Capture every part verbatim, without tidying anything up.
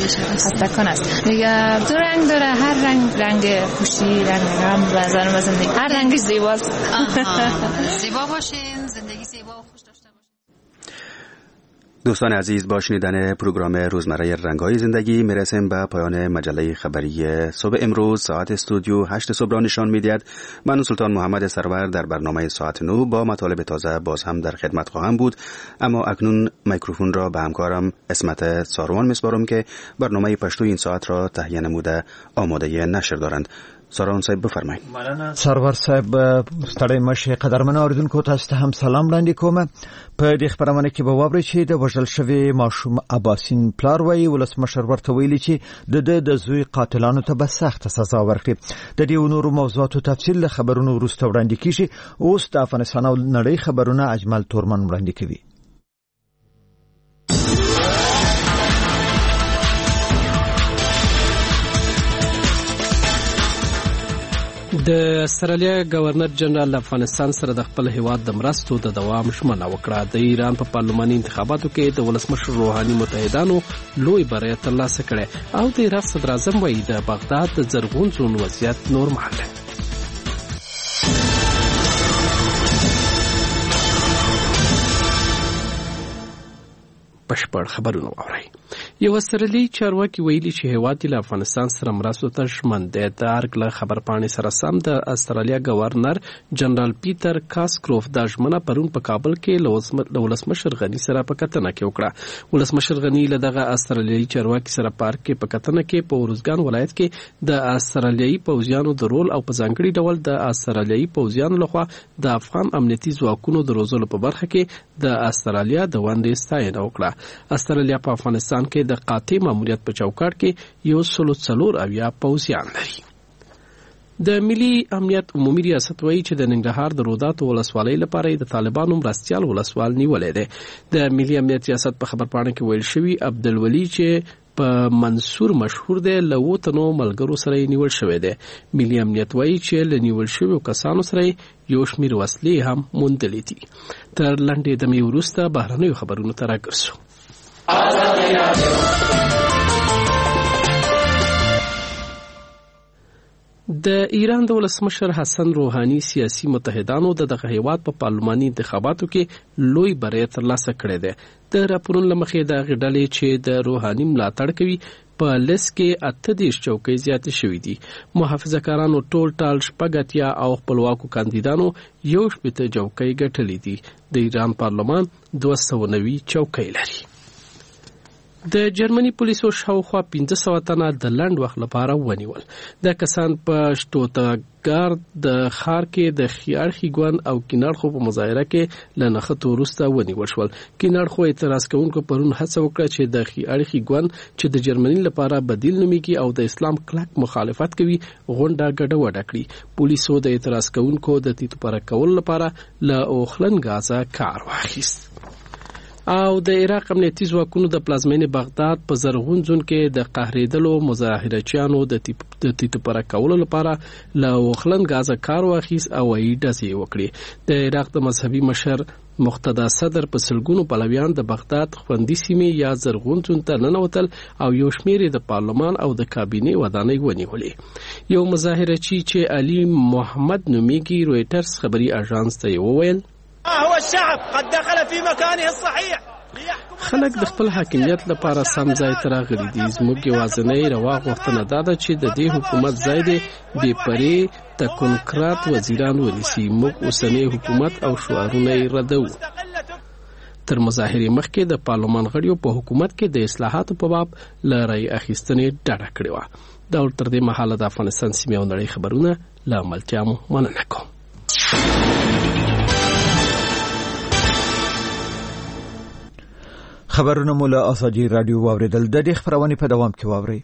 خسته کن است دیگه. دو رنگ داره، هر رنگ رنگ خوشی، رنگ غم و زن و زندگی هر رنگش زیباست. زیبا باشین، زندگی زیبا و خوش داشته باشین. دوستان عزیز، با شنیدن پروگرام روزمره رنگ‌های زندگی میرسیم به پایان مجله خبری صبح امروز. ساعت استودیو هشت صبح را نشان می‌دهد. من سلطان محمد سرور در برنامه ساعت نه با مطالب تازه باز هم در خدمت خواهم بود، اما اکنون میکروفون را به همکارم اسمت ساروان میسپارم که برنامه پشتو این ساعت را تهیه نموده آماده نشر دارند. سارون صاحب بفرمایید. سرور صاحب ستړی مشه قدرمن اوریدونکو تاسو ته هم سلام وړاندې کوم. په دې خبرونه کې به واورئ چې د وژل شوی ماشوم عباسین پلار وایي ولسمشر ورته ویلي چې د د د زوی قاتلانو ته به سخته سزا ورکړي. د دې نورو موضوعاتو تفصیل له خبرونو وروسته وړاندې کیږي. اوس د افغانستان او نړۍ خبرونه اجمل تورمن وړاندې کوي. د استرالیا گورنر جنرال افغانستان سره د خپل هیواد د مرستو د دوام ژمنه وکړه. د ایران په پارلماني انتخاباتو کې د ولسمشر روحاني متحدانو لوی بری ترلاسه کړي او د عراق صدر اعظم وایي د بغداد د زرغون زون وضعیت نورمال دی. بشپړ خبرونه واورئ. یو استرالی چارواکي ویلي چې هیواد له افغانستان سره مرستو ته ژمن دی. د ارګ له خبرپاڼې سره سم د استرالیا گورنر جنرال پیټر کاسکروف د ژمنه پرون په کابل کې له ولسمشر غني سره په کتنه کې وکړه. ولسمشر غني له دغه استرالیایي چارواکي سره پارک کې په کتنه کې په اروزګان ولایت کې د استرالیایي پوځیانو د رول او په ځانګړي ډول د استرالیایي پوځیانو لخوا د افغان امنیتي ځواکونو د روزلو په برخه کې د استرالیا د ونډې ستاینه وکړه. استرالیا په افغانستان کې د قاطع ماموریت په چوکاټ کې یو سلو څلور اویا پوځیان لري. د ملي امنیت عمومي ریاست وایي چې د ننګرهار د روداتو ولسوالۍ لپاره د طالبانو مرستيال ولسوال نیولې ده. د ملي امنیت ریاست په خبرپاڼه کې ویل شوی عبدالولي چې په منصور مشهور دی له وټنو ملګرو سره نیول شوی دی. ملي امنیت وایي چې له نیول شوی کسانو سره یو شمېر وسلې هم موندلې دي. تر لنډې دمې وروسته بهرنیو خبرونو ته راګرځو. د ایران د ولسمشر حسن روحاني سیاسي متحدانو د دغه هیواد په پارلماني انتخاباتو کې لوی بری ترلاسه کړی دی. د راپورونو له مخې د غډلې چې د روحاني ملاتړ کوي په لیست کې اته دیش چوکۍ زیاتې شوې دي. محافظه‌کارانو ټول ټال شپږ اتیا او خپلواکو کاندیدانو یو شپېته چوکۍ ګټلې دي. د ایران پارلمان دوه سوه نوي چوکۍ لري. د جرمني پولیسو شاوخوا پنځه سوه تنه د لنډ وخت لپاره ونیول. د کسان په شټوتګارد د ښار کې د خیارخي ګوند او کیناړخو په مظاهره کې له نښتو وروسته ونیول شول. کیناړخو اعتراض کوونکو پرون هڅه وکړه چې د خیارخي ګوند چې د جرمني لپاره بدیل نومیږي او د اسلام کلک مخالفت کوي غونډه ګډوډه کړي. پولیسو د اعتراض کوونکو د تیتو پاره کول لپاره له اوخلن غازا کار واخیست. او د عراق امنیتي ځواکونو د پلازمینې بغداد په زرغون زون کې د قهرېدلو مظاهرچیانو د تیتو پاره کولو لپاره له اوخلن غازا کار واخیست او یې ډزې وکړې. د عراق د مذهبي مشر مقتدا صدر په سلګونو پلویان د بغداد خوندي سیمې یا زرغون زون ته ننوتل او یو شمېر د پارلمان او د کابینې ودانۍ ونیولې. یو مظاهرچی چې علي محمد نومیږي رويټرز خبري اژانس ته وویل هو الشعب قد دخل في مكانه الصحيح. خلک د خپل حاکمیت لپاره سم ځای ته راغلي دي. زموږ یوازینۍ روا غوښتنه دا ده چې د دې حکومت ځای دی بې پرې تکنکرات وزیران ونیسي. موږ اوسنی حکومت او شعارونه یې ردوو. تر مظاهرې مخکې د پارلمان غړیو په حکومت کې د اصلاحاتو په باب له رای اخیستنې ډډه کړې وه. دا تر دې مهاله د افغانستان سیمې او نړۍ خبرونه له ملتیا مو مننه کوم. خبرونه مو له آزادي رادیو واوریدل. د دې خبرونه په دوام کې واورئ.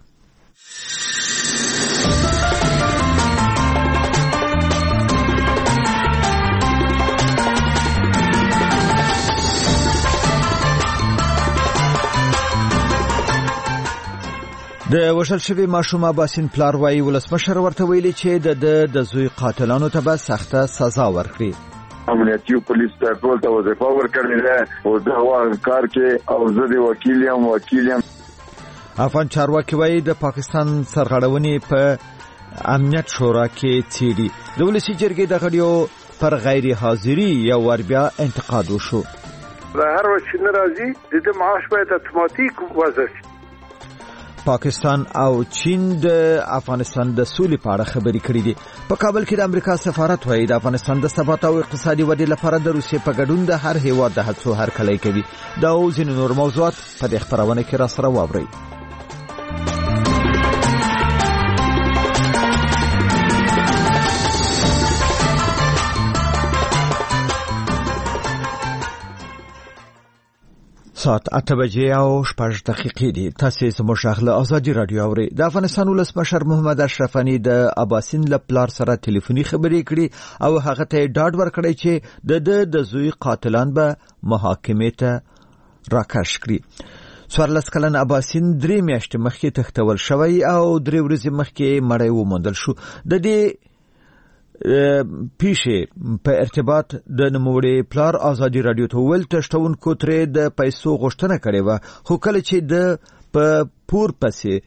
د وژل شوي ماشوم عباسین پلار وایي ولسمشر ورته ویلي چې د د زوی قاتلانو ته به سخته سزا ورکړي. امنیتي پولیس ته ټول ته وظیفه ورکړې ده او دا کار کې او زه د وکیل یم وکیل یم. افغان چارواکي وایي د پاکستان سرغړونې په امنیت شورا کې څیړي. د ولسي جرګې د غړیو پر غیر حاضري یو ور بیا انتقاد وشو. هر وخت چې ناراضي د معاش باید اتوماتیک وضع شي. پاکستان او چین د افغانستان د سولې په اړه خبرې کړې دي. په کابل کې د امریکا سفارت وایي د افغانستان د ثبات او اقتصادي ودې لپاره د روسیې په ګډون د هر هیواد د هڅو هرکلی کوي. دا او ځینې نور موضوعات په دې خپرونه کې را سره واورئ. ساعت اته بجې او شپږ دقیقې دي. تاسو زموږ غږ له ازادي رادیو اورئ. د افغانستان ولسمشر محمد اشرف غني د اباسین له پلار سره ټلیفوني خبرې کړې او هغه ته ډاډ ورکړی چې د د د زوی قاتلان به محاکمې ته راکش کړي. څوارلس کلن اباسین درې میاشتې مخکې تښتول شوی او درې ورځې مخکې مړی وموندل شو. د دې پیښې په ارتباط د نوموړي پلار ازادي رادیو ته ویل تشتونکو ترې د پیسو غوښتنه کړې وه، خو کله چې د په پور پسې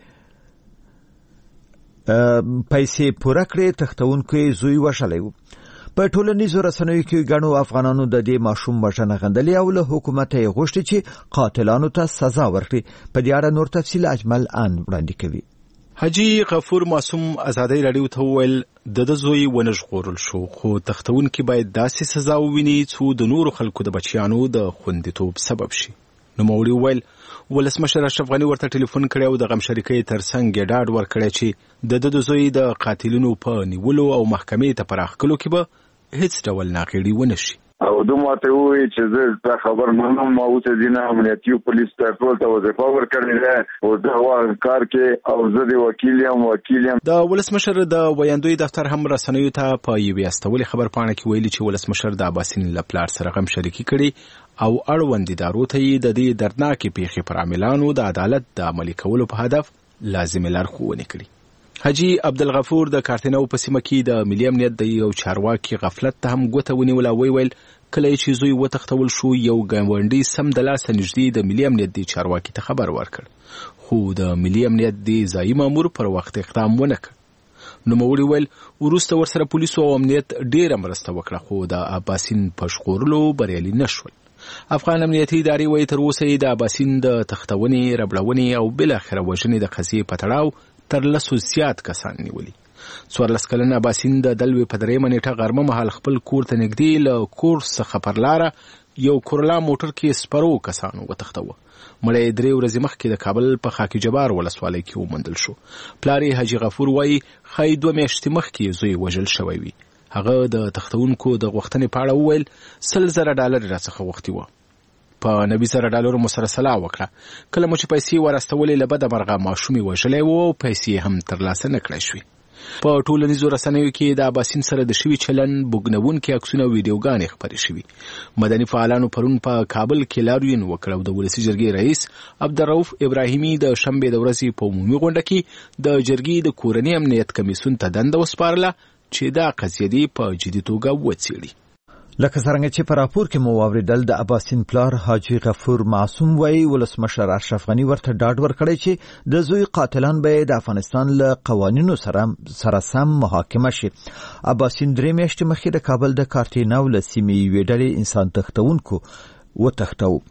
پیسې پوره کړې تښتونکو زوی وشلی و. په ټولنیزو رسنیو کې ګڼو افغانانو د دې ماشوم وژنه غندلې او له حکومت یې غوښتي چې قاتلانو ته سزا ورکړي. په دې اړه نور تفصیل اجمل ان وړاندې کوي. حاجی غفور معصوم ازادي رادیو ته ویل د د زوی ونژغورل شو، خو تښتونکي باید داسې سزا وویني څو د نورو خلکو د بچیانو د خوندیتوب سبب شي. نوموړي ویل ولسمشر اشرف غني ورته ټلیفون کړی او د غمشریکۍ ترڅنګ یې ډاډ ورکړی چې د د زوی د قاتلینو په نیولو او محکمې ته پراخ کلو کې به هیڅ ډول ناغېړي ونه شي. او دوی ماته وایي چې زه دا خبر منم، ما اوس ځینې امنیتي پولیس ته ټول ته وظیفه ورکړې ده او زه هغه کار کې او زه د وکیل یم وکیل یم. د ولسمشر د ویاندوی دفتر هم رسنیو ته په یوې استولې خبر پاڼه کې ویلي چې ولسمشر د اباسین له پلار سره غم شریکي کړي او اړوند ادارو ته یې د دې دردناکې پیښې پر عاملانو د عدالت د عملي کولو په هدف لازمې لارښوونې کړي. حاجی عبدالغفور د کارتنو په سیمه کې د ملي امنیت د یو چارواکي غفلت ته هم ګوته ونیوله. وی ویل کله چې زوی وتښتول شو یو ګاونډي سم د لاسه نږدې د ملي امنیت د چارواکي ته خبر ورکړ، خو د ملي امنیت د ځایي مامور پر وخت اقدام ونه کړ. نوموړي ویل وروسته ورسره پولیسو او امنیت ډېره مرسته وکړه، خو د اباسین په ژغورلو بریالي نه شول. افغان امنیتي ادارې وایي تر اوسه یې د اباسین د تښتونې، ربړونې او بالاخره وژنې د قضیې په تړاو تر لسو زیات کسان نیولي. څوارلس کلن اباسین د دلوي په درېیمه نیټه غرمه مهال خپل کور ته نږدې له کور څخه پر لاره یو کورلا موټر کې سپرو کسانو وتښتوه. مړی درې ورځې مخکې د کابل په خاکی جبار ولسوالۍ کې وموندل شو. پلار یې حاجي غفور وایي ښایي دوه میاشتې مخکې زوی وژل شوی وي. هغه د تښتونکو د غوښتنې په اړه وویل سل زره ډالر راڅخه غوښتي وه. په نوي زره ډالرو مو سره سلا وکړه. کله مو چې پیسې ورستولې له بده مرغه ماشوم یې وژلی و او پیسې هم ترلاسه نه کړای شوې. په ټولنیزو رسنیو کې د اباسین سره د شوي چلن بوګنونکي عکسونه او ویډیوګانې خپرې شوي. مدني فعالانو پرون په کابل کې لاریون وکړ او د ولسي جرګې رئیس عبدالرؤف ابراهیمي د شنبې د ورځې په عمومي غونډه کې د جرګې د کورني امنیت کمیسیون ته دنده وسپارله چې دا قضیه دې په جدي توګه وڅېړي. لکه څنګه چې په راپور کې مو واوریدل د اباسین پلار حاجي غفور معصوم وایي ولسمشر اشرف غني ورته ډاډ ورکړی چې د زوی قاتلان به د افغانستان له قوانینو سره سره سم محاکمه شي. اباسین درې میاشتې مخکې د کابل د کارتینو له سیمې یوې ډلې انسان تښتونکو وتښتاوه.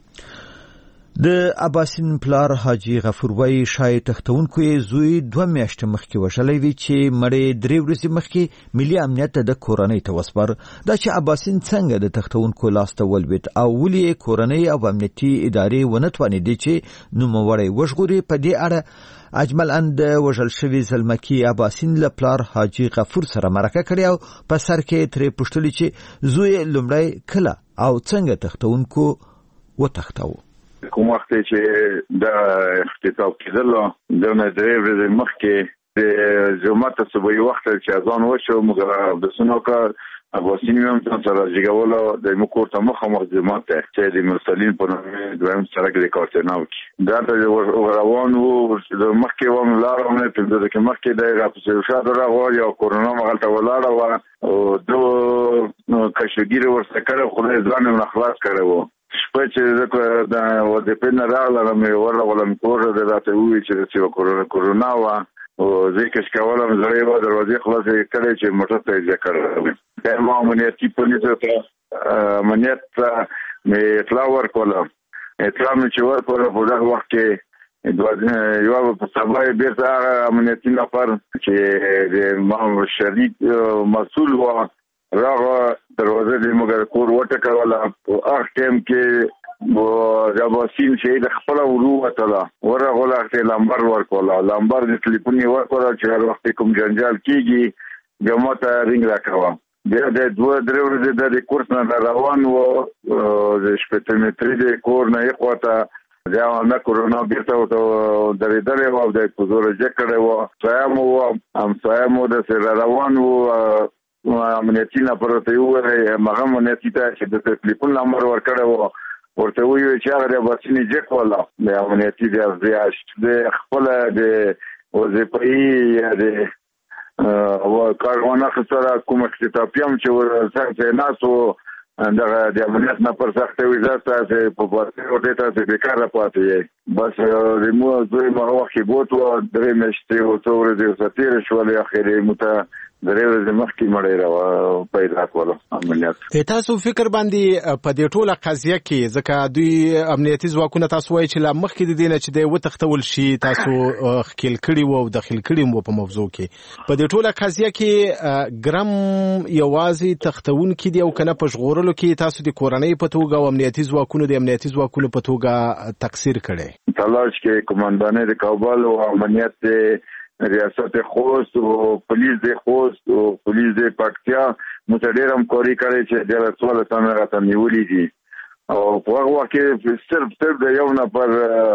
د اباسین پلار حاجي غفور وایي شاید تښتونکو یې زوی دوه میاشتې مخکې وژلی وي چې مړی درې ورځې مخکې ملي امنیت د کورنۍ ته وسپار. دا چې اباسین څنګه د تښتونکو لاس ته ولوېد او ولې یې کورنۍ او امنیتي ادارې ونه توانېدې چې نوموړی وژغوري، په دې اړه اجمل ان د وژل شوي زلمکي اباسین له پلار حاجي غفور سره مرکه کړې او په سر کې ترې پوښتلي چې زوی لومړی کله او څنګه تښتونکو وتښتاوه. کوم وخت چې د اختطاف کېدلو د درې ورځې مخکې د جمعه صبحي وخت چې اذان وشو موږ د سنوکا اباسین هم سره ځګولو د مکور ته مخامخ جمعه ته چې د مرسلین په نوم دویم سړک د کارتنو کې دا ته روان وو د مخکې وم لارونه په دې کې مخکې د راپسې شاده راغو یو کورونا مغلطه ولاړه و او دو کشګیر ورسره کړو خدای ځان نه خلاص کړو. شپه چې د وظیفې نه راغلم مې ورغلم کور ته راته وویل چې چې کورونا وه او زه یې کش کولم زړې وه دروازې خلاصې کړې چې موټر ته یې ځای کړی بیا ما امنیتي پولیسو ته امنیت ته مې اطلاع ورکوله اطلاع مې چې ورکوله په دغه وخت کې یوه په سبا یې بېرته هغه امنیتي نفر چې د ما شریک مسؤل وه راغه دروازه دې موږ کور وټکوله په هغه ټایم کې د اباسین چې د خپله ورو وتله ورغله هغه ته لمبر ورکوله لمبر د ټلیفون یې ورکوله چې هر وخت کوم جنجال کېږي بیا ما ته رینګ راکوه بیا د دوه درې ورځې د کورس نه روان و د شپېته متري د کور نه یې خواته بیا همدا کورونا بیرته ورته درېدلې وه او د په زوره جګ کړی وه همسایه مو وه همسایه مو داسې را روان و امنیتي نفر ورته یې وویل هغه امنیتي ته چې د ټلیفون نمبر ورکړی و ورته ویل چې هغه د اباسین یې جګ کړله د امنیتي د خپله د وظیفهي یا د کاروان اخیستله کوم اختطافي هم چې ورسره ناست و دغه د امنیت نفر سخته وي زه ستاسې په پاسې ورته تاسې بېکاره پاتې یې بس د مو زوی هغه وخت کې بوت وه درې میاشتې او څو ورځې ورته تېرې شولې اخر یې مو ته درې ورځې مخکې مړی را پیدا کړله امنیت تاسو فکر باندې په دې ټوله قضیه کې ځکه دوی امنیتي ځواکونه تاسو وایي چې لا مخکې د دې نه چې دی وتښتول شي تاسو ښکېل کړي وو او داخل کړي وو په موضوع کې په دې ټوله قضیه کې ګرم یوازې تښتونکي دي او که نه په ژغورلو کې تاسو د کورنۍ په توګه او امنیتي ځواکونو د امنیتي ځواکونو په توګه تقصیر کړی تلاش کې کمانډانۍ د کابل او امنیت ریاست خوست او پولیس د خوست او پولیس د پکتیا متډیر همکاري کړې چې د څوله سمه راته نیولې دي او په هغه وخت کې صرف صرف د یو نفر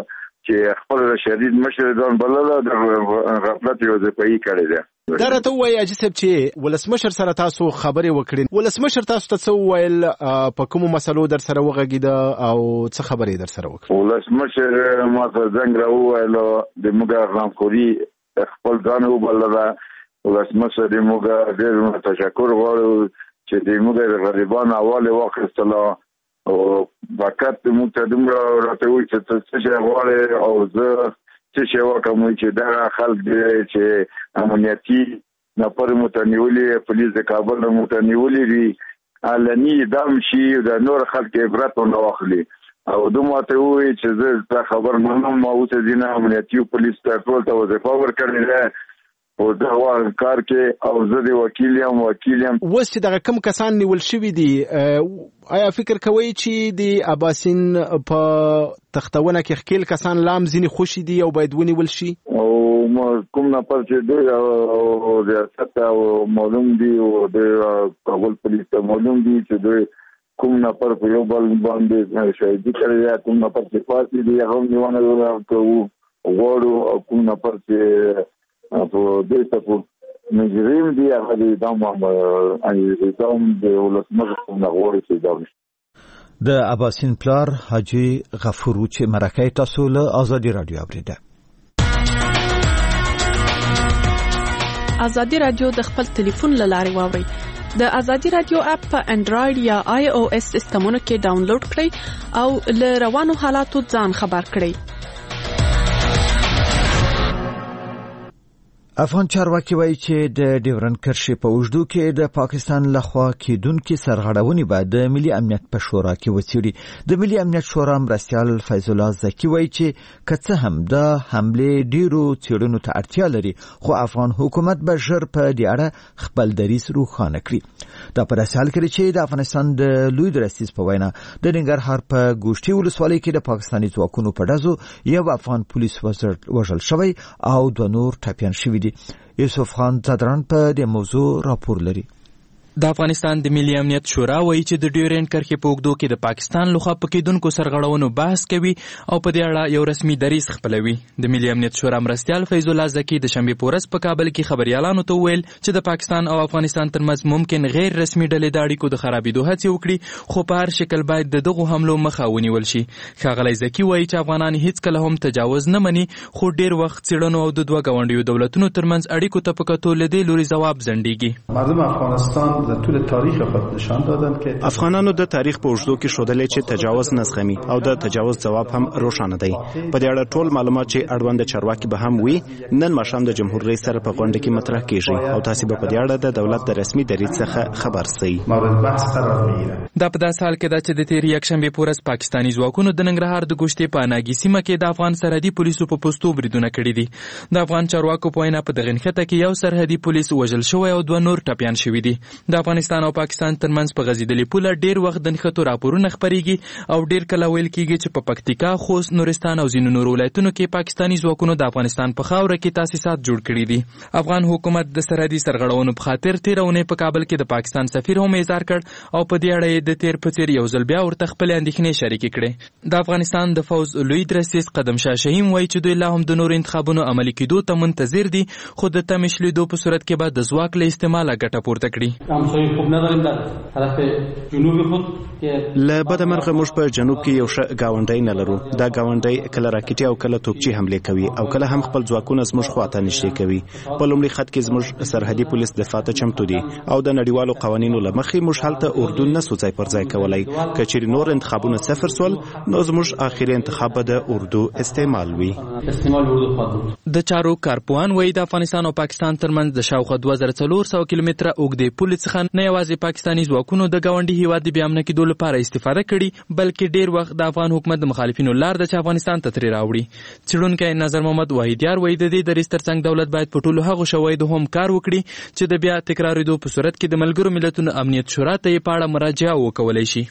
چې خپل شدید مشر ځان بلله د غفلت یو ځپایي کړی دی دا راته ووایي حاجي صاحب چې ولسمشر سره تاسو خبرې وکړې ولسمشر تاسو ته څه وویل په کومو مسلو در سره وغږېده او څه خبرې در سره وکړه ولسمشر ما ته زنګ را وویل د موږ غمخوري خپل ځان وبلله ولسمشر د موږ ډېر تشکر غواړو چې د موږ د غریبانو اول واخیستله او فقط موږ ته دومره راته وویل چې ته څه شی غواړې او زه څه شی وکړم چې دغه خلک دی چې امنیتي نفر مو ته نیولي پولیس د کابل مو ته نیولي دي علني اعدام شي د نور خلک عبرت ونه واخلي او دوی ماته وویل چې زه دا خبر منم ما اوس ځینې امنیتي پولیس ته ټول ته وظیفه ورکړې ده او دغه کار کې او زه د وکیل یم وکیل یم اوس چې دغه کوم کسان نیول شوي دي آیا فکر کوئ چې د اباسین په تختونه کې ښکېل کسان لام ځینې خوشي دي او باید ونیول شي او کوم نفر چې دوی او ریاست او معلوم دي او د کابل پولیس ته معلوم دي چې دوی کوم نفر په یو بل باندې شهیدي کړی یا کوم نفر چې پاتې دي هغه نیونه کوو غواړو او کوم نفر چې په دې ته په مجرم دي هغه د اعدام اعدام د ولسمشر څخه غواړي چې اعدام د اباسین پلار حاجي غفور چې مرکه تاسو له ازادي رادیو اوریده ازادي رادیو د خپل ټلیفون له لارې واوري د ازادي رادیو اپ په انډراید یا آی او اس سیسټمونو کې ډاونلوډ کړئ او له روانو حالاتو ځان خبر کړئ افغان چارواکي وایي چې د ډیورنډ کرښې په اوږدو کې د پاکستان لخوا کېدونکې سرغړونې به د ملي امنیت په شورا کې وڅېړي د ملي امنیت شورا مرستیال فیض الله زکي وایي چې که څه هم د حملې ډیرو څېړنو ته اړتیا لري خو افغان حکومت به ژر په دې اړه خپل دریځ روښانه کړي دا په داسې حال کې چې د افغانستان د لوی درستیز په وینا د ننګرهار په ګوشتي ولسوالۍ کې د پاکستاني ځواکونو په ډزو یو افغان پولیس وژل شوی او دوه نور ټپیان شوي یوسف خان زادران په دې موضوع راپور لري د افغانستان د ملي امنیت شورا وایي چې د ډیورنډ کرښې په اوږدو کې د پاکستان لخوا په کېدونکو سرغړونو بحث کوي او په دې اړه یو رسمي دریځ خپلوي د ملي امنیت شورا مرستیال فیض الله زکي د شنبې په ورځ په کابل کې خبريالانو ته وویل چې د پاکستان او افغانستان ترمنځ ممکن غیر رسمي ډلې د اړیکو د خرابېدو هڅې وکړي خو په هر شکل باید د دغو حملو مخه ونیول شي ښاغلی زکي وایي چې افغانان هیڅکله هم تجاوز نه مني خو ډیر وخت څېړنو او د دوه ګاونډیو دولتونو ترمنځ اړیکو ته په کتو له دې لوري ځواب ځنډېږي مردم افغانستان افغانان در طول تاریخ خود نشان دادند که افغانانو د تاریخ په اوږدو کې ښودلې چې تجاوز نه زغمي او د تجاوز ځواب هم روښانه دی. په دې اړه ټول معلومات چې اړوند چارواکي به هم وي نن ماښام د جمهور رئیس سره په غونډه کې مطرح کیږي او تاسو به په دې اړه د دولت د رسمي دریځ څخه خبر سئ. مورد بحث قرار میگیره. دا په داسې حال کې ده چې د تیر یکشنبه په ورځ پاکستاني ځواکونو د ننګرهار د ګوشتې په ناګي سیمه کې د افغان سرحدي پولیسو په پوستو بریدونه کړي دي. د افغان چارواکو په وینا په دغه نښته کې یو سرحدي پولیس وژل شوی او دوه نور ټپیان شوي دي. د افغانستان او پاکستان ترمنځ په غځېدلې پوله ډیر وخت د نښتو راپورونه خپریږي او ډیر کله ویل کیږي چې په پکتیکا، خوست، نورستان او ځینو نورو ولایتونو کې پاکستاني ځواکونو د افغانستان په خاوره کې تاسیسات جوړ کړي دي. افغان حکومت د سرحدي سرغړونو په خاطر تیر اونۍ په کابل کې د پاکستان سفیر هم اظهار کړ او په دې اړه د تیر په څیر یو ځل بیا ورته خپل اندېښنې شریکې کړې. د افغانستان د فوز لوی درسیس قدم شاه شهیم وایي چې دوی لا هم د نورو انتخابونو عملي کېدو ته منتظر دي، خو د تمې شلیدو په صورت کې به د ځواک له استعماله ګټه پورته کړي. له بده مرغه موږ په جنوب کې یو ښه ګاونډی نه لرو. دا ګاونډی کله راکټي او کله توپچي حملې کوي او کله هم خپل ځواکونه زموږ خواته نږدې کوي. په لومړي خط کې زموږ سرحدي پولیس دفاع ته چمتو دي او د نړیوالو قوانینو له مخې موږ هلته اردو نه سو ځای پر ځای کولای. که چیرې نور انتخابونه صفر سول نو زموږ آخري انتخاب به د اردو استعمال وي. د چارو کارپوهان وایي د افغانستان او پاکستان ترمنځ د شاوخوا دوه زره څلور سوه کیلومتره اوږدې پولې څخه نه یوازې پاکستاني ځواکونو د ګاونډي هیواد د بې امنه کېدو لپاره استفاده کړي، بلکې ډیر وخت د افغان حکومت د مخالفینو لار ده چې افغانستان ته ترې راوړي. څېړونکی نظر محمد واحدیار وایي د دې دریځ ترڅنګ دولت باید په ټولو هغو شواهدو هم کار وکړي چې د بیا تکرارېدو په صورت کې د ملګرو ملتونو امنیت شورا ته یې په اړه مراجعه وکولی شي.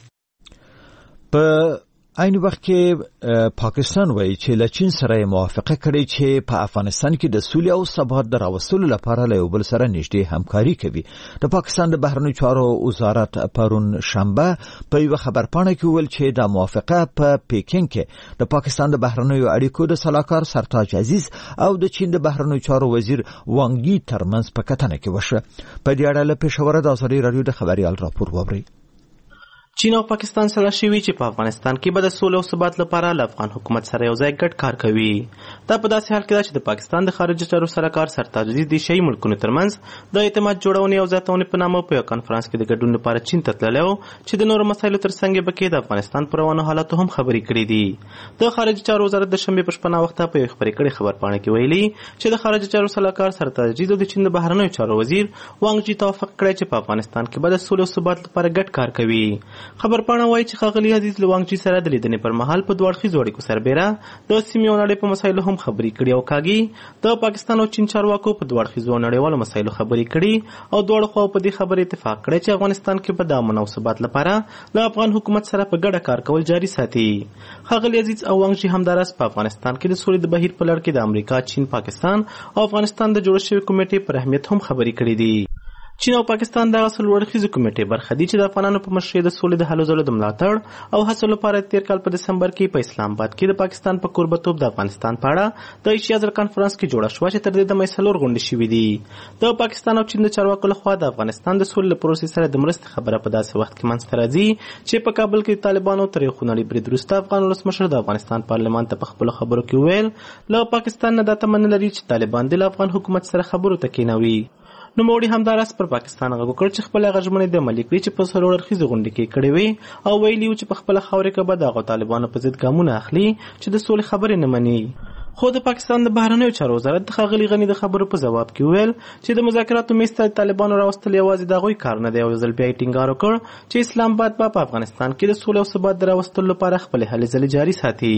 په عین وخت کې پاکستان وایي چې له چین سره موافقه کړې چې په افغانستان کې د سولې او ثبات د راوستلو لپاره له یو بل سره نږدې همکاري کوي. د پاکستان د بهرنیو چارو وزارت پرون شنبه په یو خبرپاڼه کې ویل چې د موافقه په پیکینګ کې د پاکستان د بهرنیو اړیکو د سلاکار سرتاج عزیز او د چین د بهرنیو چارو وزیر وانګي ترمنځ په کتنه کې وشوه. په دې اړه له پېښوره د ازادي راډیو د خبريال راپور واورئ. چین او پاکستان سره شوي چې په افغانستان کې به د سولې او ثبات لپاره له افغان حکومت سره یو ځای ګډ کار کوي. دا په داسې حال کې ده چې د پاکستان د خارجه چارو سلاکار سرتاج عزیز د شیعي ملکونو ترمنځ د اعتماد جوړونې او زیاتونې په نامه په یو کنفرانس کې د ګډون لپاره چین ته تللی و چې د نورو مسایلو ترڅنګ یې پکې د افغانستان پر روانو حالاتو هم خبرې کړې دي. د خارجه چارو وزارت د شنبې په شپه ناوخته په یو خبرې کړې خبرپاڼه کې ویلي چې د خارجه چارو سلاکار سرتاج عزیز او د چین د بهرنیو چارو وزیر وانګ جي توافق کړی چې په افغانستان کې به د سولې او ثبات لپاره ګډ کار کوي. خبرپاڼه وایي چې ښاغلي عزیز له وانګ جي سره د لیدنې پر مهال په دوه اړخیزو اړیکو سربیره د سیمې او نړۍ په مسایلو هم خبرې کړي او کاږي د پاکستان او چین چارواکو په دوه اړخیزو نړیوالو مسایلو خبرې کړي او دواړو خواو په دې خبرې اتفاق کړی چې افغانستان کې به د امن او ثبات لپاره له افغان حکومت سره په ګډه کار کول جاري ساتي. ښاغلي عزیز او وانګ جي همداراز په افغانستان کې د سولې د بهیر په لړ کې د امریکا، چین، پاکستان او افغانستان د جوړ شوي کمیټې پر اهمیت هم خبرې کړي دي. چین او پاکستان د څلور اړخیزې کمیټې برخه دي چې د افغانانو په مشرۍ د سولې د هلو ځلو د ملاتړ او هڅو لپاره تیر کال په دسمبر کې په اسلام آباد کې د پاکستان په کوربتوب د افغانستان په اړه د ایشیا زر کانفرنس کې جوړه شوه چې تر دې دمه یې څلور غونډې شوې دي. د پاکستان او چین د چارواکو لخوا د افغانستان د سولې له پروسې سره د مرستې خبره په داسې وخت کې منځته راځي چې په کابل کې د طالبانو تر یو خونړي برید وروسته افغان ولسمشر د افغانستان پارلمان ته په خپلو خبرو کې وویل له پاکستان نه دا تمه نه لري چې طالبان دې له افغان حکومت سره خبرو ته کېنوي. نوموړي همداراز پر پاکستان غږ وکړ چې خپله غږمنې د عملي کړي چې په څلور اړخیزې غونډې کې کړې وې او ویلي وو چې په خپله خاوره کې به د هغو طالبانو په ضد ګامونه اخلي چې د سولې خبرې نه مني. خو د پاکستان د بهرنیو چارو وزارت د ښاغلي غني د خبرو په ځواب کې وویل چې د مذاکراتو میز ته د طالبانو راوستل یوازې د هغوی کار نه دی او یو ځل بیا یې ټینګار وکړ چې اسلام آباد به په افغانستان کې د سولې او ثبات د راوستلو لپاره خپلې هلې ځلې جاري ساتي.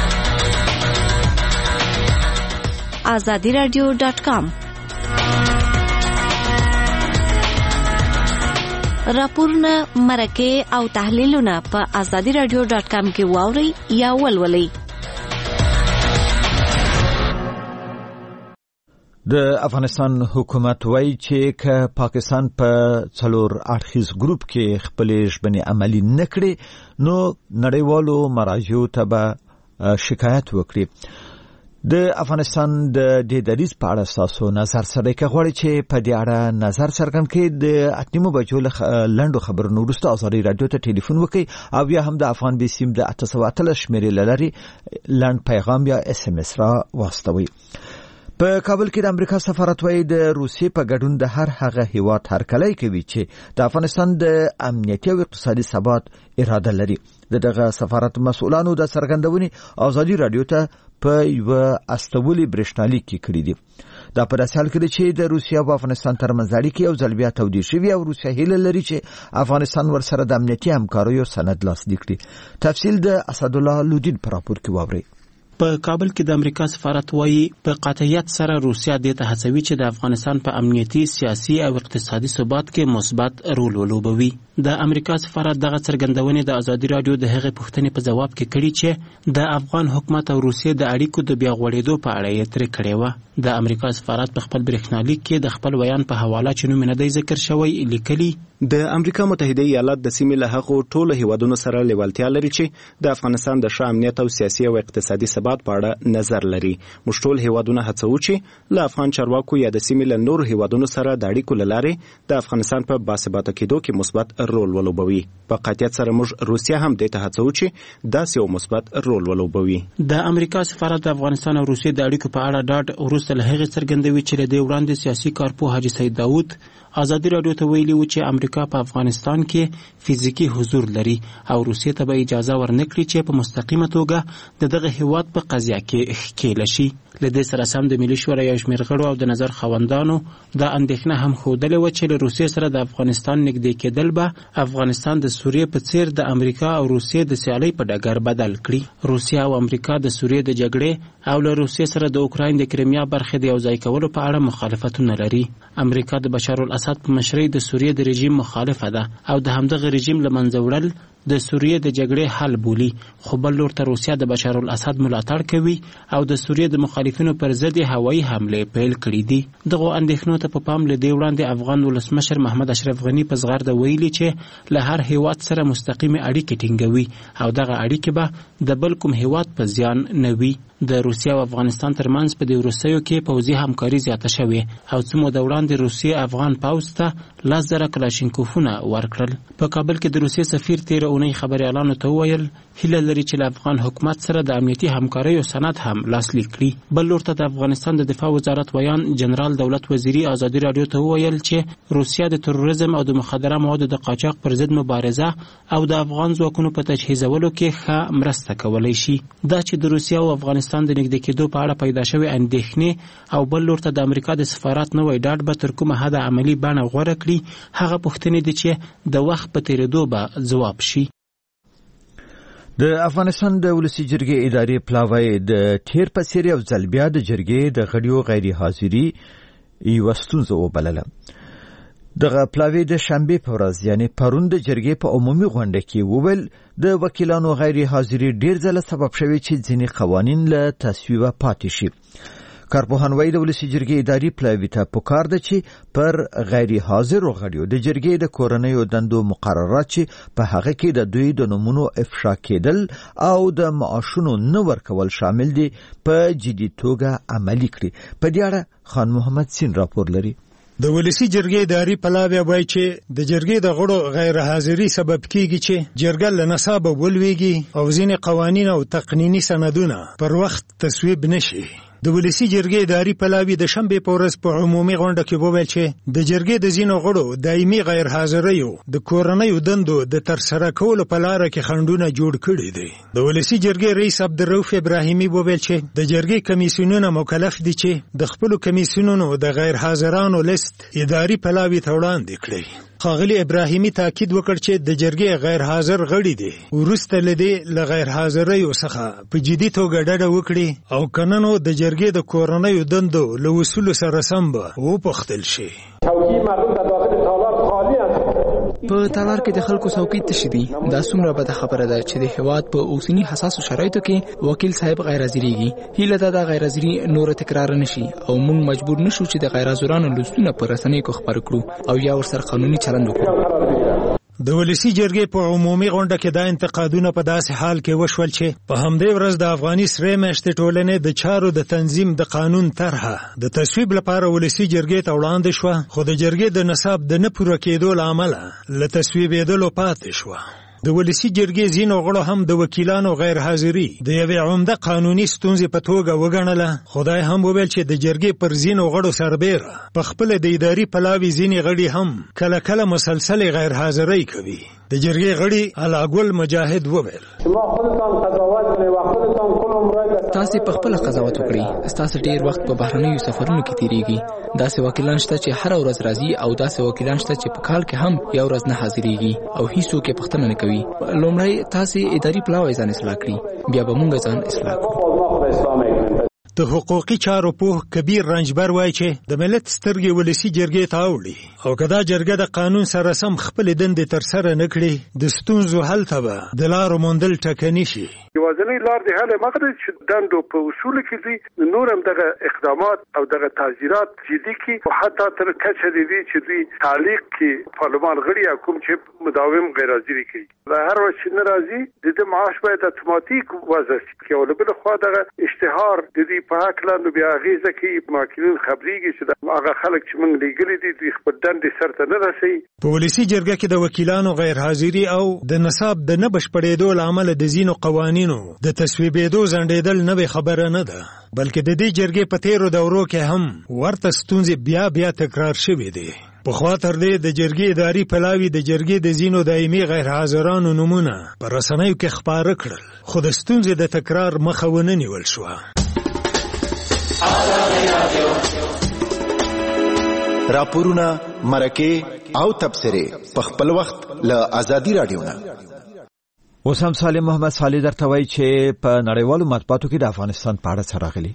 آزادي راډیو ډاټ کام راپورونه، مرکې او تحلیلونه په آزادي راډیو ډاټ کام کې واورئ یا ولولئ. د افغانستان حکومت وایي چې که پاکستان په څلور اړخیز ګروپ کې خپلې ژمنې عملي نه کړي نو نړیوالو مراجعو ته به شکایت وکړي. د افغانستان د دې دریځ په اړه تاسو نظر سره کې غواړئ چې په دې اړه نظر څرګند کړئ د اتنیمو بجو لنډو خبرونو وروسته ازادي راډیو ته ټلیفون وکړئ او یا هم د افغان بي سیم د اته سوه اتلس شمیرې له لارې لنډ پیغام یا اس ام اس را واستوئ. په کابل کې د امریکا سفارت وايي د روسیې په ګډون د هر هغه هیواد هرکلی کوي چې د افغانستان د امنیتي او اقتصادي ثبات اراده لري. دغه سفارت مسؤلانو د څرګندونې ازادي رادیو ته په یو استولي برېښنالیک کې کړی دی. دا په داسې حال کې چې د روسیې او افغانستان ترمنځ اړیکې او ځل بیا تودې شوي او روسیه هیله لري چې افغانستان ورسره د امنیتي همکاریو سند لاسلیک کړي. تفصیل د اسدالله لودین په راپور کې واورئ. په کابل کې د امریکا سفارت وايي په قاطعیت سره روسیا د ته هڅوي چې د افغانستان په امنیتي، سیاسي او اقتصادي ثبات کې مثبت رول ولوبوي. د امریکا سفارت دغه څرګندونې د ازادي رادیو د هغې پوښتنې په جواب کې کړي چې د افغان حکومت او روسیې د اړیکو د بیا غوړېدو په اړه یې ترې کړې وه. د امریکا سفارت په خپل برېښنالیک کې د خپل بیان په حواله چې نوم یې نه دی ذکر شوی لیکلي د امریکا متحده ایالات د سیمې له هغو ټولو هیوادونو سره لیوالتیا لري چې د افغانستان د ښه امنیت او سیاسي او اقتصادي ثبات په اړه نظر لري. موږ ټول هیوادونه هڅوو چې له افغان چارواکو یا د سیمې له نورو هیوادونو سره د اړیکو له لارې د افغانستان په باثباته کېدو کې مثبت رول ولوبوي. په قاطعیت سره موږ روسیه هم دې ته هڅوو چې داسې یو مثبت رول ولوبوي. د امریکا سفارت د افغانستان او روسیې د اړیکو په اړه ډاډ وروسته له هغې څرګندوي چې له دې وړاندې سیاسي کارپوه حاجي سید داود ازادي رادیو ته ویلي و چې امریکا په افغانستان کې فزیکی حضور لري او روسیې ته به اجازه ورنکړي چې په مستقیمه توګه د دغه هیواد په قضیه کې ښکېله شي. له دې سره سم د ملي شورا یو شمېر غړو او د نظر خاوندانو دا اندېښنه هم ښودلې وه چې له روسیې سره د افغانستان نږدې کېدل به افغانستان د سوریې په څېر د امریکا او روسیې د سیالۍ په ډګر بدل کړي. روسیه او امریکا د سوریې د جګړې او له روسیې سره د اوکراین د کریمیا برخې د یوځای کولو په اړه مخالفتونه لري. امریکا د بشار الاسد په مشرۍ د سوریې د رژیم مخالفه ده او د همدغه رژیم له منځه وړل د سوریې د جګړې حل بولي، خو بل لور ته روسیه د بشار الاسد ملاتړ کوي او د سوریې د مخالفینو پر ضد هوایي حملې پیل کړي دي. دغو اندېښنو ته په پام له دې وړاندې افغان ولسمشر محمد اشرف غني په زغرده ویلي چې له هر هیواد سره مستقیمې اړیکې ټینګوي او دغه اړیکې به د بل کوم هیواد په زیان نه وي. د روسیې او افغانستان ترمنځ په دې وروستیو کې پوځي همکاري زیاته شوې او څه موده وړاندې روسیې افغان پوځ ته لس زره کلاشینکوفونه ورکړل. په کابل کې د روسیې سفیر تېره اونۍ خبریالانو ته وویل هیله لري چې له افغان حکومت سره د امنیتي همکاریو سند هم لاسلیک کړي. بل لور ته د افغانستان د دفاع وزارت ویان جنرال دولت وزیري ازادي رادیو ته وویل چې روسیه د تروریزم او د مخدره موادو د قاچاق پر ضد مبارزه او د افغان ځواکونو په تجهیزولو کې ښه مرسته کولی شي. دا چې د روسیه او افغانستان د نږدې کېدو په اړه پیدا شوې اندېښنې او بل لور ته د امریکا د سفارت نوی ډاډ به تر کومه حده عملي بڼه غوره کړي، هغه پوښتنې دي چې د وخت په تېرېدو به ځواب شي. د افغانستان د ولسي جرګې ادارې پلاوی د تیر په څېر یو ځل بیا د جرګې د غړیو غیر حاضري یوه ستونزه وبلله. دغه پلاوی د شنبې په ورځ یعنی پرون د جرګې په عمومي غونډه کې وویل د وکیلانو غیر حاضري ډیر ځله سبب شوی چې ځینې قوانین له تصویبه پاتې شي. کارپوهان وايي د ولسي جرګې ادارې پلاوي ته پکار ده چې پر غیر حاضرو غړیو د جرګې د کورنیو دندو مقررات چې په هغه کې د دوی د نومونو افشا کېدل او د معاشونو نه ورکول شامل دي په جدي توګه عملي کړي. په دې اړه خان محمد سین راپور لري. د ولسی جرګې اداري پلاوی وایي چې د جرګې د غړو غیر حاضري سبب کیږي چې جرګه له نصاب ولويږي او ځینې قوانین او تقنینی سندونه پر وخت تصویب نشي. د ولسی جرګې اداري پلاوی د شنبې په ورځ په عمومي غونډه کې وویل چې د جرګې د ځینو غړو دایمي غیر حاضریو د کورنیو دندو د ترسره کولو په لاره کې خنډونه جوړ کړي دي. د ولسی جرګې رئیس عبدالرؤف ابراهیمي وویل چې د جرګې کمیسیونونه مکلف دي چې د خپل کمیسیونونو د غیر حاضرانو لیست اداري پلاوی ته وړاندې کړي. ښاغلي ابراهیمي تاکید وکړ چې د جرګې غیر حاضر غړي دي وروسته له دې له غیر حاضریو څخه په جدي توګه ډډه وکړي او که نه نو د جرګې د کورنیو دندو له اصولو سره سم به وپوښتل شي. په تالار کې د خلکو څوکۍ تشې دي. دا څومره بده خبره ده چې د هېواد په اوسني حساسو شرایطو کې وکیل صاحب غیر حاضرېږي. هیله ده دا غیر حاضري نوره تکرار نشي او موږ مجبور نشو چې د غیر حاضرانو لستونه په رسنیو کې خپاره کړو او یا ورسره قانوني چلند وکړو. د ولسی جرګې په عمومي غونډه کې دا انتقادونه په داسې حال کې وشول چې په همدې ورځ د افغاني سرې میاشتې ټولنې د چارو د تنظیم د قانون طرحه د تصویب لپاره ولسی جرګې ته وړاندې شوه، خو د جرګې د نصاب د نه پوره کېدو له امله له تصویبېدلو پاتې شوه. د ولسی جرګې ځینو غړو هم د وکیلانو غیر حاضری د یوې عمده قانوني ستونزې په توګه وګڼله. خدای هم وویل چې د جرګې پر ځینو غړو سربیره په خپل د اداري پلاوي ځینې غړي هم کله کله مسلسل غیر حاضری کوي. د جرګې غړي علاګل مجاهد وویل تاسو په خپل قضاوت وکړئ. تاسو ډیر وخت په بهرنیو سفرونو کې تیریږي. داسې وکیلان شته چې هر ورځ راځي او داسې وکیلان شته چې په کال کې هم یو ورځ نه حاضرېږي او هیڅوک یې پوښتنه نه کوي. لومړی تاسو اداري پلاوی ځان اصلاح کړئ، بیا به موږ ځان اصلاح کوو. د حقوقي چارو پوه کبیر رنجبر وایي چې د ملت سترګې ولسی جرګې ته اوړي او که دا جرګه د قانون سره سم خپل دندې ترسره نه کړي د ستونزو حل ته به د لارو موندل ټکني شي. یوازینی لار د حل هغه دی چې دندو په اصول کې دي نور هم دغه اقدامات او دغه تعزیرات جدي کی او حتی تر کچه دی چې دوی تعلیق کې پارلمان غړي کوم چې مداوم غیر حاضری کوي و هر وخت چې ناراضي د دې معاش باید اتوماتیک وضع شي او بل خو دغه اشتهار د دې په حق لاندې بیا غیزه کې ماکینون خبريږي چې هغه خلک چې موږ لګلې دي دوی خپل دندې سرته نه رسي. په ولسی جرګه کې د وکیلانو غیر حاضری او د نصاب د نه بشپړېدو لامل د زینو قوانینو د تصویبېدو ځنډېدل نوې خبره نه ده، بلکې د دې جرګې په تیرو دورو کې هم ورته ستونزې بیا بیا تکرار شوې دي. پخوا تر دې د جرګې اداري پلاوي د جرګې د ځینو دایمي غیر حاضرانو نومونه په رسنیو کې خپاره کړل، خو د ستونزې د تکرار مخه ونه نیول شوه. راپورونه، مرکې او تبصرې په خپل وخت له آزادي رادیو نه. اوس هم سالم محمد صالح درته وایي چې په نړیوالو مطبوعاتو کې د افغانستان په اړه څه راغلي.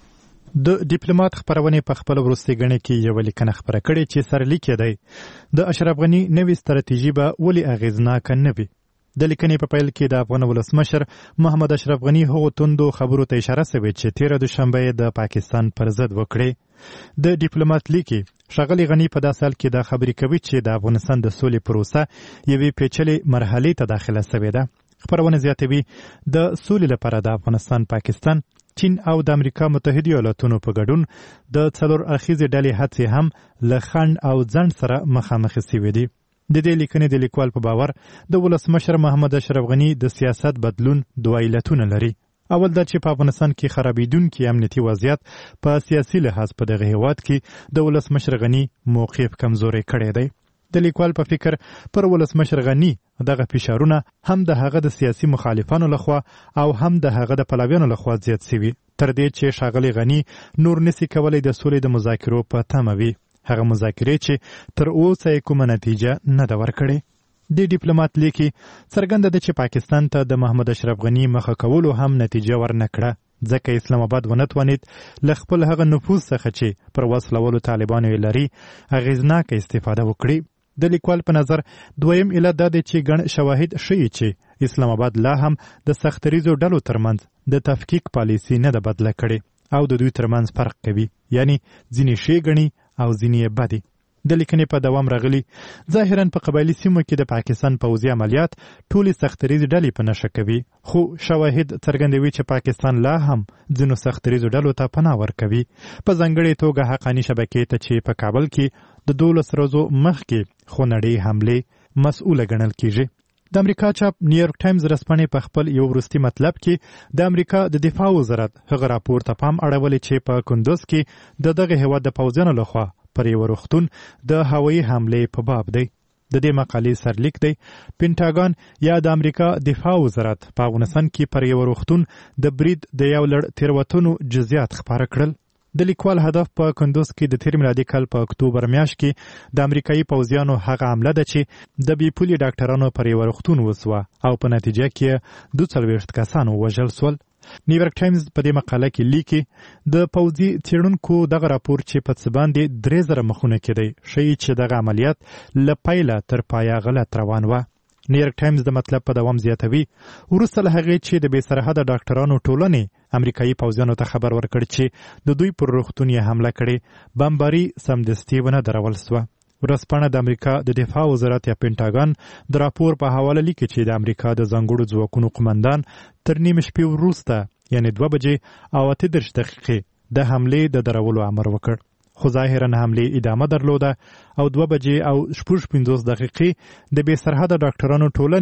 د ډیپلوماټ خبرونه په خپل وروستي غنې کې یو لیکنه خبره کړې چې سرلیک دی د اشرف غنی نوې ستراتیژي به ولې اغیزناک نه وي. د لیکنې په پیل کې د افغان ولسمشر محمد اشرف غنی هغو توندو خبرو ته اشاره شوې چې تیر دوشنبه د پاکستان پر ضد وکړي. د ډیپلوماټ لیکي ښاغلي غنی په داسې حال کې دا خبرې کوي چې د افغانستان د سولې پروسه یوې پیچلې مرحلې ته داخله شوې ده. خبرونه زیاتوي د سولې لپاره د افغانستان، پاکستان، چین او د امریکا متحده ایالاتونو په ګډون د څلور اړخیزې ډلې هڅې هم له خنډ او ځنډ سره مخامخ شوې دي. د دې لیکنې د لیکوال په باور د ولسمشر محمد اشرف غنی د سیاست بدلون دوه علتونه لري. اول دا چې په افغانستان کې خرابېدونکي امنیتي وضعیت په سیاسي لحاظ په دغه هیواد کې د ولسمشر غنی موقف کمزوری کړی دی. د لیکوال په فکر پر ولسمشر غنی دغه فشارونه هم د هغه د سیاسي مخالفانو لخوا او هم د هغه د پلویانو لخوا زیات شوي، تر دې چې ښاغلي غنی نور نسی کولی د سولې د مذاکرو په تمه وي، هغه مذاکرې چې تر اوسه یې کومه نتیجه نه ده ورکړې. د ډیپلوماټ لیکي څرګنده ده چې پاکستان ته د محمد اشرف غنی مخه کولو هم نتیجه ورنکړه، ځکه اسلام آباد ونه توانید له خپل هغه نفوذ څخه چې پر وسلولو طالبانو یې لري اغېزناکه استفاده وکړي. د لیکوال په نظر دویم علت دا دی چې ګڼ شواهد ښیي چې اسلام آباد لا هم د سختریزو ډلو ترمنځ د تفکیک پالیسي نه ده بدله کړې او د دوی ترمنځ فرق کوي، یعنی ځینې ښې ګڼي او ځینې یې بدې. د لیکنې په دوام راغلي ظاهرا په قبایلي سیمو کې د پاکستان پوځي عملیات ټولې سختریزې ډلې په نښه کوي، خو شواهد څرګندوي چې پاکستان لا هم ځینو سختریزو ډلو ته پناه ورکوي، په ځانګړې توګه حقاني شبکې ته چې په کابل کې د دولس ورځو مخکې خونړۍ حملې مسؤله ګڼل کیږي. د امریکا چاپ نیویارک ټایمز رسپانې په خپل یو وروستي مطلب کې د امریکا د دفاع وزارت هغه راپور ته پام اړولی چې په کندوز کې د دغه هیواد د پوځیانو لخوا پر یو روغتون د هوایي حملې په باب دی. د دې مقالې سرلیک دی پینټاګان یا د امریکا دفاع وزارت په افغانستان کې پر یو روغتون د برید د یو لړ تیروتنو جزئیات خپاره کړل. د لیکوال هدف په کندوز کې د تیر میلادي کال په اکتوبر میاشت کې د امریکایي پوځیانو هغه حمله ده چې د بي پولي ډاکټرانو پر یو روغتون وسوه او په نتیجه کې دوه څلوېښت کسان ووژل سول. نیویارک ټایمز په دې مقاله کې لیکي د پوځي څېړونکو دغه راپور چې په څه باندې درې زره مخونه کې دی ښیي چې دغه عملیات له پیله تر پایه غلط روان وه. نیویارک ټایمز د مطلب په دوام زیاتوي وروسته له هغې چې د بې سرحده ډاکټرانو ټولنې امریکایي پوځیانو ته خبر ورکړ چې د دوی پر روغتون یې حمله کړې، بمباري سمدستي ونه درول سوه. ورځپاڼه د امریکا د دفاع وزارت یا پینټاګان د راپور په حواله لیکي چې د امریکا د ځانګړو ځواکونو قمندان تر نیمې شپې وروسته یعنې دوه بجې او اته دېرش دقیقې د حملې د درولو امر وکړ، خو ظاهرا حملې ادامه درلوده او دوه بجې او شپږ پنځوس دقیقې د بې سرحده ډاکټرانو ټولنې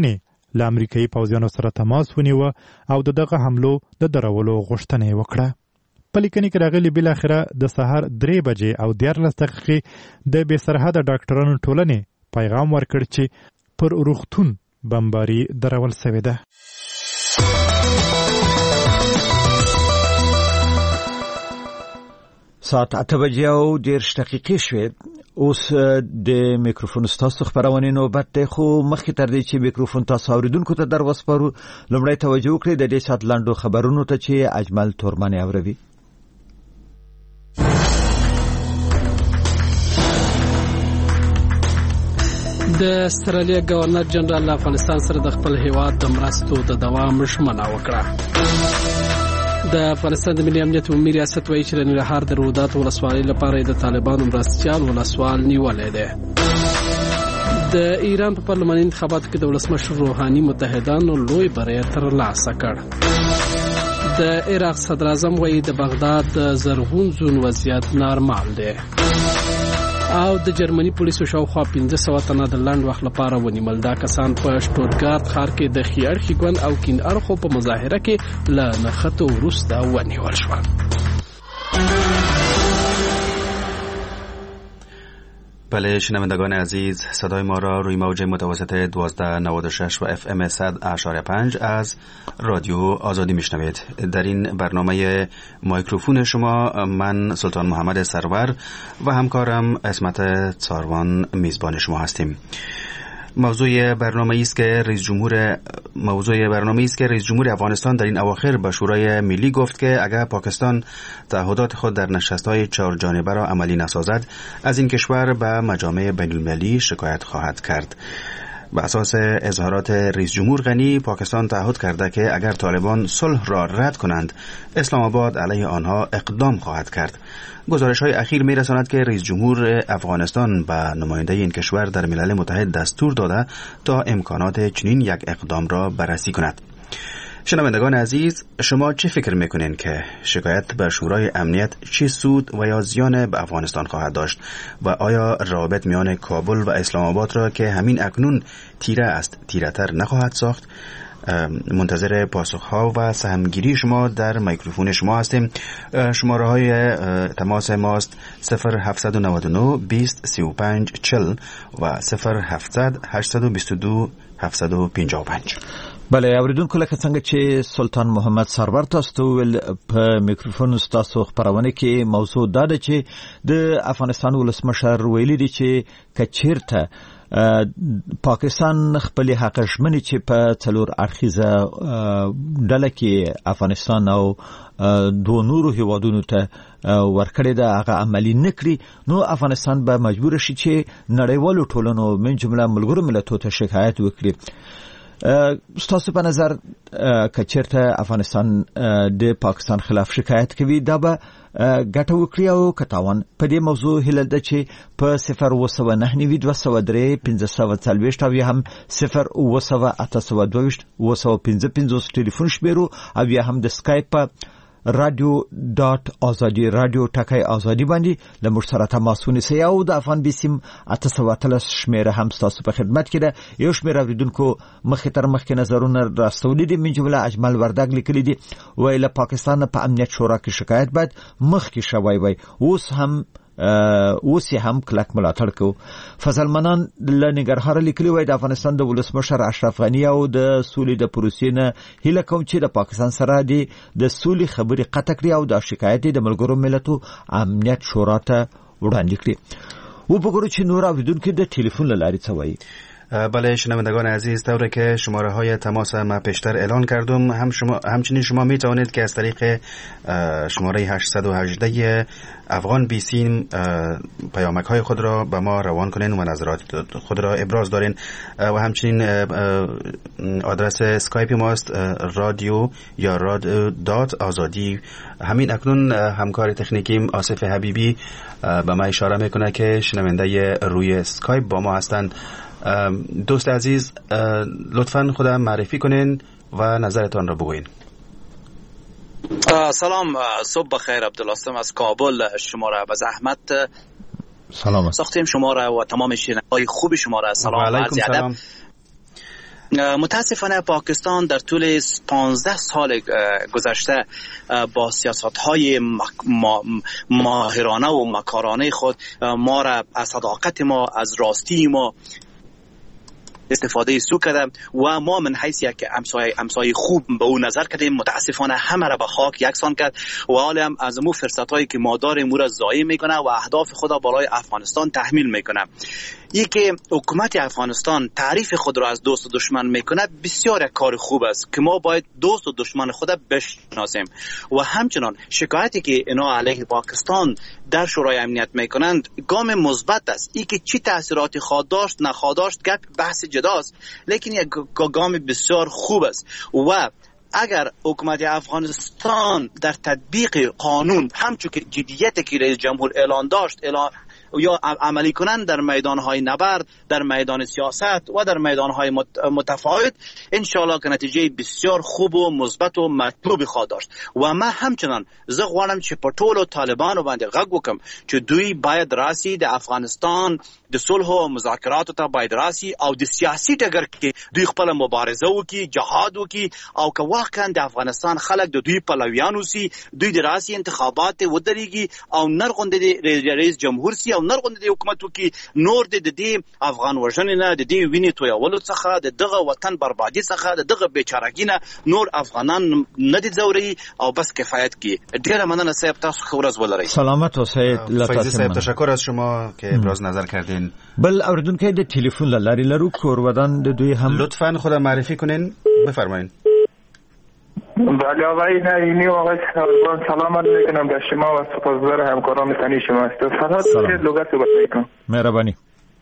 له امریکایي پوځیانو سره تماس ونیوه او د دغه حملو د درولو غوښتنه یې وکړه. په لیکنې کې راغلي بالاخره د سهار درې بجې او دیارلس دقیقې د بې سرحده ډاکټرانو ټولنې پیغام ورکړ چې پر روغتون بمباري درول سوې ده. ساعت اته بجې او دېرش دقیقې شوې. اوس د میکروفون ستاسو خپرونې نوبت دی، خو مخکې تر دې چې میکروفون تاسو اوریدونکو ته در وسپارو، لومړی توجه وکړئ د دې ساعت لنډو خبرونو ته چې اجمل تورمن یې اوروي. د استرالیا گورنر جنرال افغانستان سره د خپل هیواد د مرستو د دوام ژمنه وکړه. د افغانستان د ملي امنیت عمومي ریاست وایي چې د ننګرهار د رودات ولسوالۍ لپاره د طالبانو مرستیال ولسوال نیولې ده. د ایران په پارلماني انتخاباتو کې د ولسمشر روحاني متحدانو لوی بری ترلاسه کړ. د عراق صدر اعظم وایي د بغداد د زرغون زون وضعیت نارمال دی. او د جرمني پولیسو شاوخوا پنځه سوه تنه د لنډ وخت لپاره ونیول. دا کسان په شټوتګارت ښار کې د ښي اړخي ګوند او کیڼ اړخو په مظاهره کې له نښتو وروسته ونیول شول. بله شنوندگان عزیز، صدای ما را روی موج متوسط دوازده نود و شش و اف ام صد اشاره پنج از رادیو آزادی میشنوید. در این برنامه مایکروفون شما من سلطان محمد سرور و همکارم اسمت څاروان میزبان شما هستیم. موضوع برنامه است که رئیس جمهور موضوع برنامه است که رئیس جمهور افغانستان در این اواخر به شورای ملی گفت که اگر پاکستان تعهدات خود در نشست‌های چهار جانبه را عملی نسازد، از این کشور به مجامع بین‌المللی شکایت خواهد کرد. به اساس اظهارات رئیس جمهور غنی، پاکستان تعهد کرده که اگر طالبان صلح را رد کنند، اسلام آباد علیه آنها اقدام خواهد کرد. گزارش های اخیر می رساند که رئیس جمهور افغانستان به نماینده این کشور در ملل متحد دستور داده تا امکانات چنین یک اقدام را بررسی کند. شنوندگان عزیز، شما چه فکر میکنین که شکایت به شورای امنیت چه سود و یا زیان به افغانستان خواهد داشت و آیا روابط میان کابل و اسلام آباد را که همین اکنون تیره است تیره تر نخواهد ساخت؟ منتظر پاسخ‌ها و سهمگیری شما در میکروفون شما هستیم. شماره های تماس ماست صفر هفت نه نه بیست سی و پنج چل و صفر هفتصد هشتصد و بیست و دو هفتصد و پنجاه و پنج. بله اوریدونکو، لکه څنګه چې سلطان محمد سرور تاسو ول په میکروفون تاسو خبرونه کې موضوع دا ده چې د افغانستان ولسمشر ویلي دی چې کچیرته پاکستان خپل حق ژمنې چې په څلور اړخیزه ډله کې افغانستان او دوه نورو هیوادونو ته ورکړې ده هغه عملی نکړي، نو افغانستان به مجبور شي چې نړیوالو ټولنو من جمله ملګرو ملتونو ته شکایت وکړي. ستاسو په نظر کچیرته افغانستان د پاکستان خلاف شکایت کوي، دا به ګټه وکړي او کتاوان؟ په دې موضوع هیله ده چې په صفر اوه سوه نهه نوي دوه سوه درې پنځه سوه څلوېښت او یا هم صفر اوه سوه اته سوه دوه ویشت اوه سوه پنځه پنځوس ټلیفون شمیرو او یا هم د سکایپ په رادیو ډاټ آزادي رادیو ټکی آزادي باندې له موږ سره تماس ونیسئ او د افغان بیسیم اته سوه اتلس شمیره هم ستاسو په خدمت کې ده. یو شمېر اورېدونکو مخکې تر مخکې نظرونه راستولي دي. من جمله اجمل وردګ لیکلي دي، وایي له پاکستان په امنیت شورا کې شکایت باید مخکې شوی وای، اوس هم اوس یې هم کلک ملاتړ کوو. فضل منان له ننګرهاره لیکلي وای د افغانستان د ولسمشر اشرف غني او د سولې د پروسې نه هیله کوم چې د پاکستان سره د سولې خبرې قطع کړي او د شکایت د ملګرو ملتونو امنیت شورا ته وړاندې کړي. وګورو چې نور اوریدونکو د ټلیفون له لارې څه وایي. بله شنوندگان عزیز، طوری که شماره های تماس ما پیشتر اعلان کردم، هم شما همچنین شما می توانید که از طریق شماره هشتصد و هجده افغان بیسیم پیامک های خود را به ما روان کنین و نظرات خود را ابراز دارین و همچنین آدرس اسکایپ ماست رادیو یا راد دات آزادی. همین اکنون همکار تکنیکیم آصف حبیبی به ما اشاره میکنه که شنونده روی اسکایپ با ما هستند. دوست عزیز، لطفاً خودم معرفی کنین و نظرتان را بگوین. سلام، صبح بخیر. عبدالعاصم از کابل شما را به زحمت سلام ساختیم، شما را و تمام شنوندگان خوب شما را سلام و عرض ادب. متاسفانه پاکستان در طول پانزده سال گذشته با سیاست‌های ماهرانه و مکارانه خود ما را از صداقت ما، از راستی ما استفاده سو کرده و ما من حیث یک امسای امسای خوب به او نظر کردیم. متاسفانه همه را به خاک یکسان کرد و حالا هم از مو فرصتایی که ما داریم او را ضایع میکنه و اهداف خود بالای افغانستان تحمیل میکنه. یکی حکومت افغانستان تعریف خود را از دوست و دشمن میکنه بسیار یک کار خوب است که ما باید دوست و دشمن خود بشناسیم و همچنان شکایتی که اینا علیه پاکستان در شورای امنیت میکنند گام مثبت است. ای که چی تاثیراتی خواهد داشت نخواهد داشت گپ بحث جداست، لیکن یک گام بسیار خوب است و اگر حکومت افغانستان در تطبیق قانون همچون که جدیتی که رئیس جمهور اعلان داشت اعلان یا عملی کنند در میدانهای نبرد، در میدان سیاست و در میدانهای متفاوت، انشاءالله که نتیجه بسیار خوب و مثبت و مطلوبی خواهد داشت. و ما همچنان زه غواړم چې په ټولو طالبانو باندې غږ وکم چې دوی باید راسي د افغانستان د صلح او مذاکراتو ته باید راسي او د سیاسي ډګر کې دوی خپل مبارزه وکړي، جهاد وکړي او که واقعا د افغانستان خلک د دوی پلویان وسی، دوی د راسي انتخابات ودرېږي او نرغونډې د رئیس جمهور سي او نرغونډې د حکومت وکړي، نور د دې افغان وژنې نه، د دې وینې تویولو څخه، د دغه وطن بربادي څخه، د دغه بیچارګي نه نور افغانان نه دي ځوري او بس کفایت کی. ډیره مننه صاحب، تاسو ښه ورځ ولرئ. سلامت اوسئ. فیضی صاحب تشکر از شما که ابراز نظر کردین. بل اوریدونکو د ټلیفون لارې لرو کورودان د دوی هم لطفاً خود معرفی کنین، بفرمایید. بله آقای نعیمی و آقای سربان سلام عرض میکنم به شما و سپاسگزار همکاران تنی شما است. فرهاد خیر لغت صحبت میکنم. مهربانی.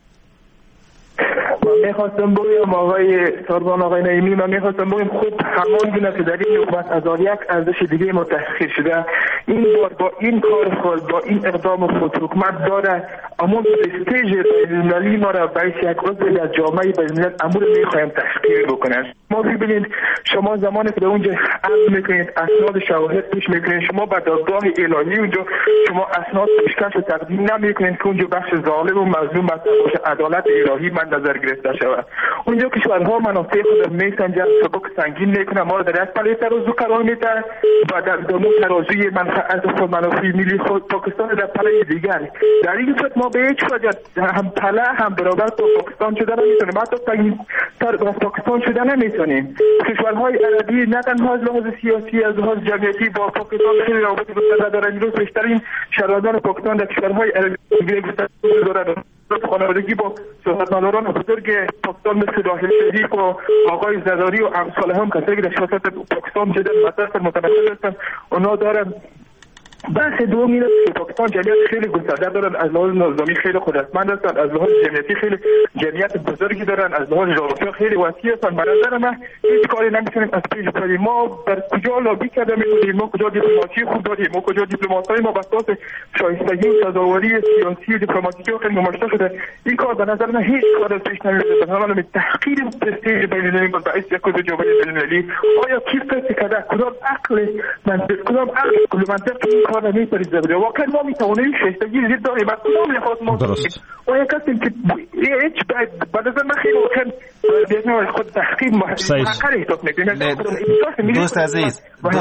من میخواستم بگویم آقای سربان آقای نعیمی، من میخواستم بگویم خوب همان گونه که در این حکومت از یک ارزش دیگه متأخر شده، این بار با این کار خود، با این اقدام خود حکومت داره اما پرستیژ بین‌المللی ما را باعث یک عضو در جامعه بین‌الملل امور میخوایم تحقیر بکنه. ما ببینید شما زمانی که به اونجا عمل میکنید اسناد شواهد پیش میکنید، شما به دادگاه الهی اونجا شما اسناد پیشکش و تقدیم نمیکنید که اونجا بخش ظالم و مظلوم مطرح باشه، عدالت الهی من نظر گرفته شود. اونجا کشورها منافع خود میسنجن، سبک سنگین میکنه، ما را در یک پله ترازو قرار میده و در دمو ترازوی منفعت و منافع ملی خود پاکستان در پله دیگر. در این صورت ما به هیچ وجه هم پله هم برابر با پاکستان شده نمیتونیم، حتی تر از پاکستان شده نمیتونیم. کشورهای عربی نه تنها از لحاظ سیاسی، از لحاظ جمعیتی با پاکستان خیلی رابطه گسترده دارن. امروز بیشترین شهروندان پاکستان در کشورهای عربی گسترده دارن. خانوادگی با سیاستمداران بزرگ پاکستان مثل راحل شریف و آقای زرداری و امثال هم کسایی که در سیاست پاکستان جدا مطرح متمثل هستند، اونا دارن. بحث دوم اینه که پاکستان جمعیت خیلی گسترده دارن، از لحاظ نظامی خیلی قدرتمند هستن، از لحاظ جمعیتی خیلی جمعیت بزرگی دارن، از لحاظ جغرافیا خیلی وسیع هستن. به نظر من هیچ کاری نمیتونیم از پیش ببریم. ما بر کجا لابی کرده میکنیم، ما کجا دیپلماسی خوب داریم، ما کجا دیپلمات‌های ما بساط شایستگی و سزاواری سیاسی و دیپلماتیکی خیلی نمایشته شده. این کار به نظر من هیچ کار از پیش نمیره. به نظر من تحقیر پرستیژ بین‌المللی باعث یک عضو جامعه بین‌المللی. آیا کی فکر کرده کدام عقل من کدام عقل کل منطق این کار نمیپرید؟ واقعا ما میتوانیم شایستگی زیر داریم از کدام لحاظ ما درست و یک هستیم که هیچ به نظر من خیلی واقعا بیشتر خود تحقیق محقر احساس میکنیم. دوست عزیز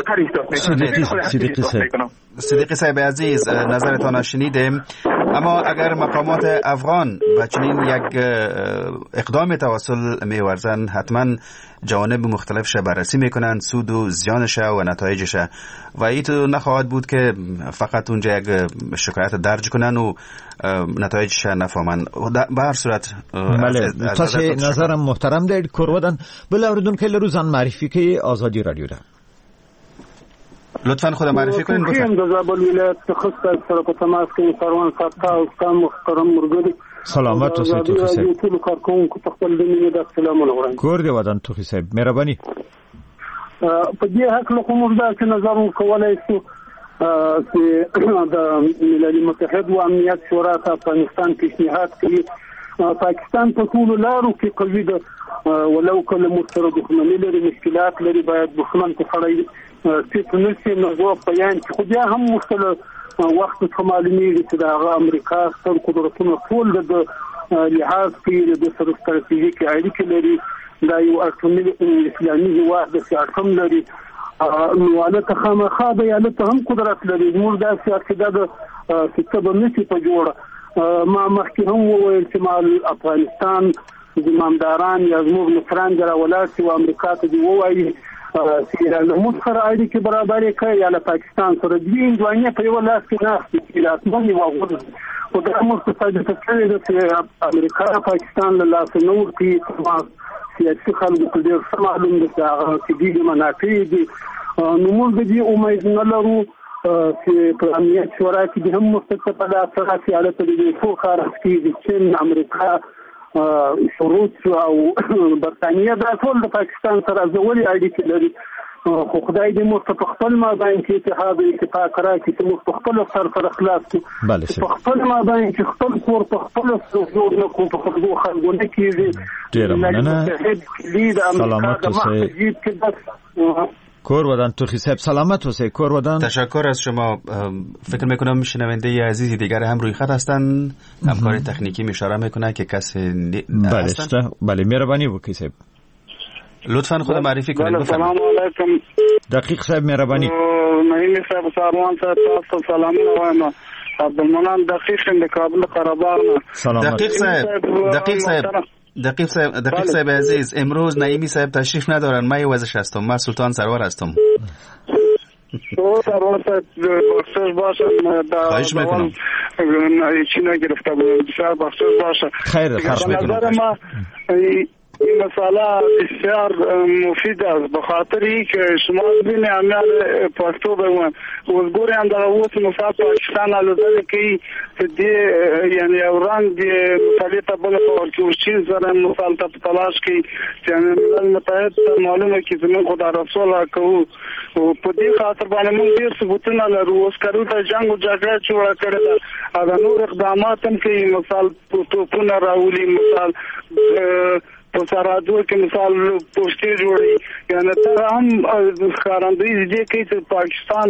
صدیقی صاحب عزیز نظرتان شنیدیم، اما اگر مقامات افغان و چنین یک اقدام توسل می‌ورزند حتما جوانب مختلفش بررسی میکنن، سود و زیانش و نتایجش، و ایتو نخواهد بود که فقط اونجا یک شکایت درج کنن و نتایجش نفهمن. به هر صورت بله تاسو نظرم محترم دی کورودن. بل اوریدونکو له روزان معرفی کوي آزادی رادیو ده. لطفاً خود معرفی کنین. بفرمایید. د زابل ولایت څخه سره په تماس کې سروان صاحب او استاد محترم مرګدي. سلامت اوسئ توخی صاحب. ټول کارکونکو ته خپل د مینې د سلام علیکم. کور دی ودان توخی صاحب مهرباني. په دې حق له کوم ځای چې نظر وکولای شو چې د ملل متحد او امنیت شورا ته افغانستان پیشنهاد کړي. پاکستان په ټول لارو کې قوي ده، ولو کله مستره دښمنۍ لري، مشکلات لري، باید دښمن ته خړای چې نشي نو بیان خو بیا هم مختلف وخت څخه معلومیږي چې د امریکا ستر قدرتونو ټول د لحاظ کې د سره ستراتیژیک اړیکې لري دا یو اټومي اسلامي هیواد د اټوم لري نو الته خامخا د یالته هم قدرت لري موږ دا سیاست د کتاب نشي په جوړه ما مخکې هم وویل چې مال افغانستان زمامداران یا زموږ مصران دراولات او امریکا ته دی وایي چې له موږ سره اړیکې برابرې کوي یا له پاکستان سره دوی ځواني په یو لاس کې ناستې چې لاسمنې واغوده او دا موږ ته ثابته کړې ده چې امریکا پاکستان له لاسه نه ورکوي سیاسي خلکو ته ډېر ښه معلوم دي چې هغه چې دي منافع دي نو موږ د دې امید نه لرو چې په امنیت شورا کې د هم مستقل په لاس راځي هلته د دې څو خارج کېږي چین امریکا روس او برتانیه دا ټول د پاکستان سره ځولې اړیکې لري خو خدای دې موږ په خپل مابین کې اتحاد او اتفاق راکړي چې موږ په خپل سر سره خلاص کړو په خپل مابین کې خپل کور په خپل جوړ نه کوو په خپل خلکو نه کېږي ډېره مننه سلامت اوسئ کور ودان توخی صاحب سلامت اوسئ کور ودان. تشکر از شما. فکر میکنم شنونده عزیزی دیگر هم روی خط هستن همکاری تکنیکی اشاره میکنه که کسی هستن. بله مهربانی وکړئ صاحب لطفا خود معرفی کنید. سلام علیکم دقیق صاحب مهربانی. نعیم صاحب ساروان صاحب تاسو سلامونه وایم. عبدالمنان دقیق د کابل قره‌باغ نه. دقیق صاحب دقیق صاحب دقیق صاحب دقیق صاحب عزیز امروز نعیمی صاحب تشریف ندارن. من یوازش هستم. من سلطان سرور هستم. تو سرور صاحب بخشش باشه. خواهش میکنم. چی نگرفته بود. بسیار بخشش باشه. خیر فرض میکنم. این مسئله بسیار مفید است به خاطر اینکه شما ببینید امیال پښتو به ون وګورئ هم دا اوس مثال پاکستان الوزل کې دې یعنی اوران دې مثال ته بل په چورچین سره مثال ته تلاش کې چې ملل متحد معلومه کې زموږ خدای رسول راکو او په دې خاطر باندې موږ ډیر ثبوتونه لرو اوس کارو ته جنگ او جګړه جوړه کړې ده دا نور اقدامات هم کوي مثال توپونه راولي مثال په سرادو کې مثال پوسټي جوړي یعنی تر هم ښکارندوی دي کې چې پاکستان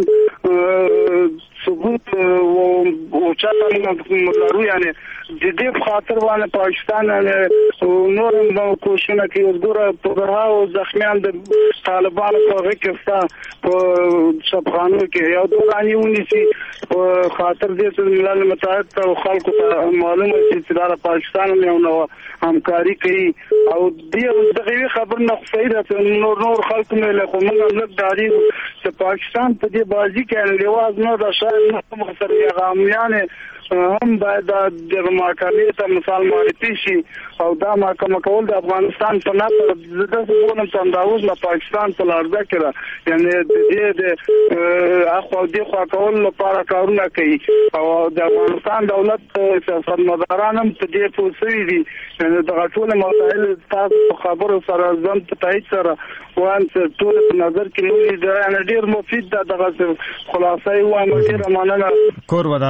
ثبوت او چاته مدارو یعنی د دې په خاطر باندې پاکستان نور نو کوشش کوي وګوره په برهاو زخمیان د طالبانو په غکستا په شبخانو کې یو دوراني ونیسي په خاطر دې چې ملل متحد او خلکو ته معلومه چې د پاکستان یو نو همکاري کوي او دې دغه خبر نه خفیره نور نور خلکو مې له کومه لږ داري چې پاکستان په دې بازي کې لواز نه د شاید نه مخسر غامیان هم باید د محکمې ته مثال معرفي شي او دا محکمه کول د افغانستان په نامه د دغه تنداوز له پاکستان په لارځه کې یعنی د دې د اخو دې خو کول لپاره کارونه کوي او د افغانستان دولت سیاستمداران هم په دې پوسوي دي یعنی د ټول مسایل تاسو خبرو سره ځم په تایید سره وان ټول په نظر کې نوې ده یعنی ډیر مفید ده دغه خلاصې وایم ډیر مننه. کور ودان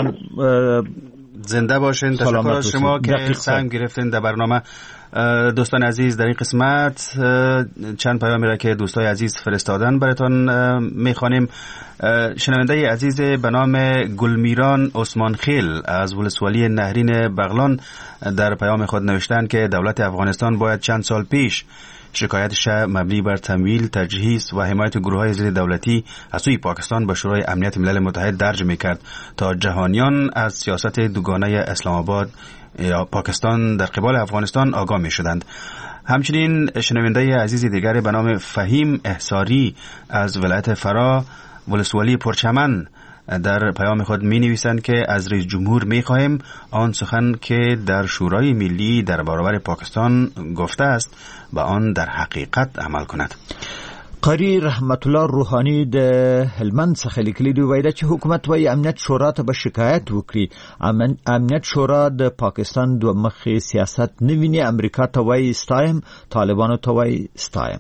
زنده باشین. تشکر از شما که سهم گرفتین در برنامه. دوستان عزیز در این قسمت چند پیامی را که دوستای عزیز فرستادن براتون میخوانیم. شنونده عزیز به نام گلمیران عثمان خیل از ولسوالی نهرین بغلان در پیام خود نوشتن که دولت افغانستان باید چند سال پیش شکایتش مبنی بر تمویل، تجهیز و حمایت گروه‌های ضد دولتی از سوی پاکستان به شورای امنیت ملل متحد درج می‌کرد تا جهانیان از سیاست دوگانه اسلام آباد یا پاکستان در قبال افغانستان آگاه می‌شدند. همچنین شنونده عزیز دیگر به نام فهیم احصاری از ولایت فرا ولسوالی پرچمن در پیام خود می نویسند که از رئیس جمهور می خواهیم آن سخن که در شورای ملی در برابر پاکستان گفته است و آن در حقیقت عمل کند. قاری رحمت الله روحانی د هلمند څخه لیکلي دی وایي چې حکومت وايي امنیت شورا ته به شکایت وکړي. امنیت شورا د پاکستان دوه مخې سیاست نه ویني. امریکا ته وايي ستایم، طالبانو ته وايي ستایم.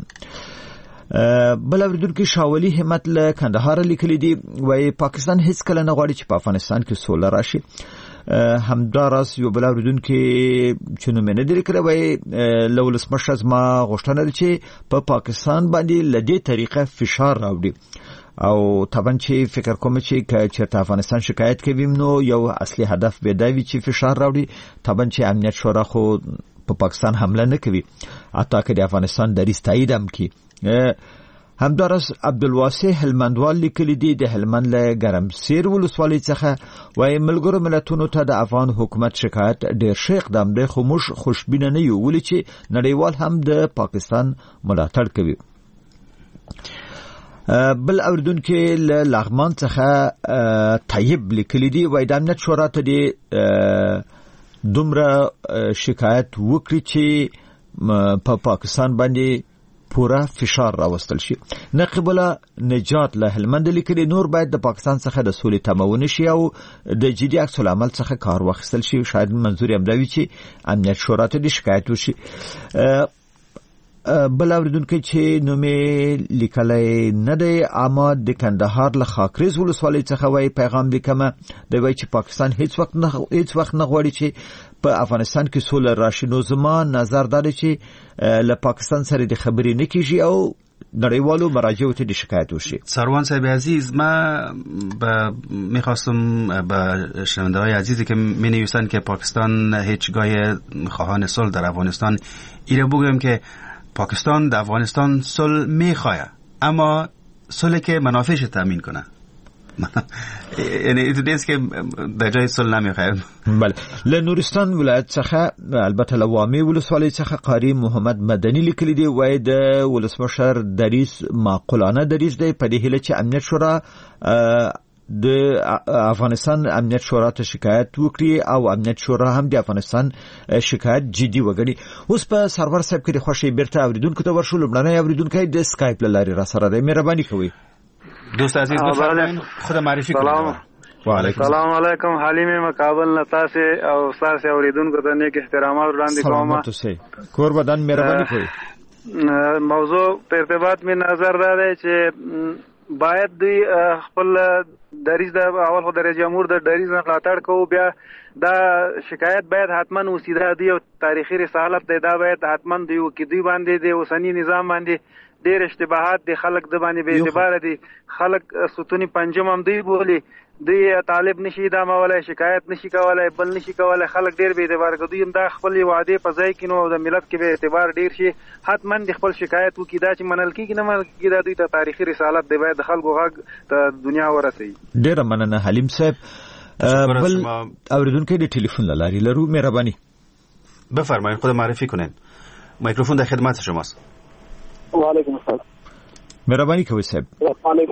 بل اوریدونکو شاولی همت له کندهار لیکلي دی وایي پاکستان هیڅ کله نه غواړي چې په افغانستان کې سوله راشي. همداراز یو بل اوریدونکو چې نو منه درې کړی وایي له ولسمشر زما غوښتنه ده چې په پاکستان باندې له دې طریقه فشار راوړي او طبعا چې فکر کوم چې چېرته افغانستان شکایت کوي نو یو اصلي هدف به دا وي چې فشار راوړي. طبعا چې امنیت شورا خو په پا پاکستان حمله نه کوي حتی که د افغانستان دریځ تایید هم کړي. همدارس عبدالواسع هلمندوال لیکلي دي د هلمند له ګرمسیر ولسوالۍ څخه وایي ملګرو ملتونو ته د افغان حکومت شکایت ډېر ښه اقدام دی خو موږ خوشبینه نه یو ولې چې نړیوال هم د پاکستان ملاتړ کوي. بل اوریدونکي له لغمان څخه طیب لیکلي دي وایي د امنیت شورا ته دي دومره شکایت وکړي چې په پاکستان باندې پورا فشار راوستل شي. نقیب الله نجات له هلمند لیکلي نور باید د پاکستان څخه د سولې تمون شي او د جدي عکس العمل څخه کار واخیستل شي. شاید منظور هم دا وي چې امنیت شورا ته د شکایت وشي. بل اوریدونکي چې نومې لیکلی نه دی اما د کندهار له خاکریز ولسوالۍ څخه وایي پیغام لیکمه دی وایي چې پاکستان هیڅ وخت نه هیڅ وخت نه غواړي چې په افغانستان کې سوله راشي. نو زما نظر دا دی چې له پاکستان سره د خبرې نه کیږي او نړیوالو مراجعو ته د شکایت وشي. سروان صاحب عزیز ما با میخواستم با شنونده های عزیزی که می نویسند که پاکستان هیچگاه خواهان صلح در افغانستان ایره بگویم که پاکستان در افغانستان صلح میخواه اما صلح که منافعش تامین کنه یعنی ایت که در جای صلح نمیخواه. بله له نورستان ولایت څخه البته لوامي ولسوالۍ څخه قاری محمد مدني لیکلي دی وای د ولسمشر دریس معقولانه دریس دی په دې هله چې امنیت شورا د افغانستان امنیت شورا ته شکایت وکړي او امنیت شورا هم د افغانستان شکایت جدي وګڼي. اوس په سرور صاحب کې د خوشي بیرته اوریدونکو ته ورشو. لبناني اوریدونکو د اسکایپ لاري را سره دی. مهرباني کوئ دوست عزیز بفرمایید خود معرفی کنید. وعلیکم السلام علیکم. حلیم مقابل نتا سے او استاد سے اوریدونکو ته نیک احترامات وړاندې کوم. سلامت اوسئ. کور بدن مهرباني کوئ. موضوع په ارتباط می نظر دا دی چې باید دی خپل دریز د اول خو د رئیس جمهور د دریز نه ملاتړ کوو. بیا دا شکایت باید حتما وسیده دی او تاریخي رسالت دی دا باید حتما دی او کې دی باندې دی اوسنی نظام باندې ډېر اشتباهات دي خلک د باندې به اعتبار دي خلک ستونی پنجم هم دی بولی دی طالب نشي دا مولای شکایت نشي کولای بل نشي کولای خلک ډېر به اعتبار کوي هم دا خپل وعده په ځای کې نو د ملت کې به اعتبار ډېر شي حتما د خپل شکایت وکړي دا چې منل کېږي نه منل کېږي دا دوی ته تاریخي رسالت دی باید د خلکو غږ ته دنیا ورسوي. ډېره مننه حلیم صاحب. بل اوریدونکو د ټلیفون لاري لرو. مهرباني بفرمایید خود معرفی کنید. میکروفون در خدمت شماست. وعلیکم السلام. مهرباني کوئ صاحب. وعلیکم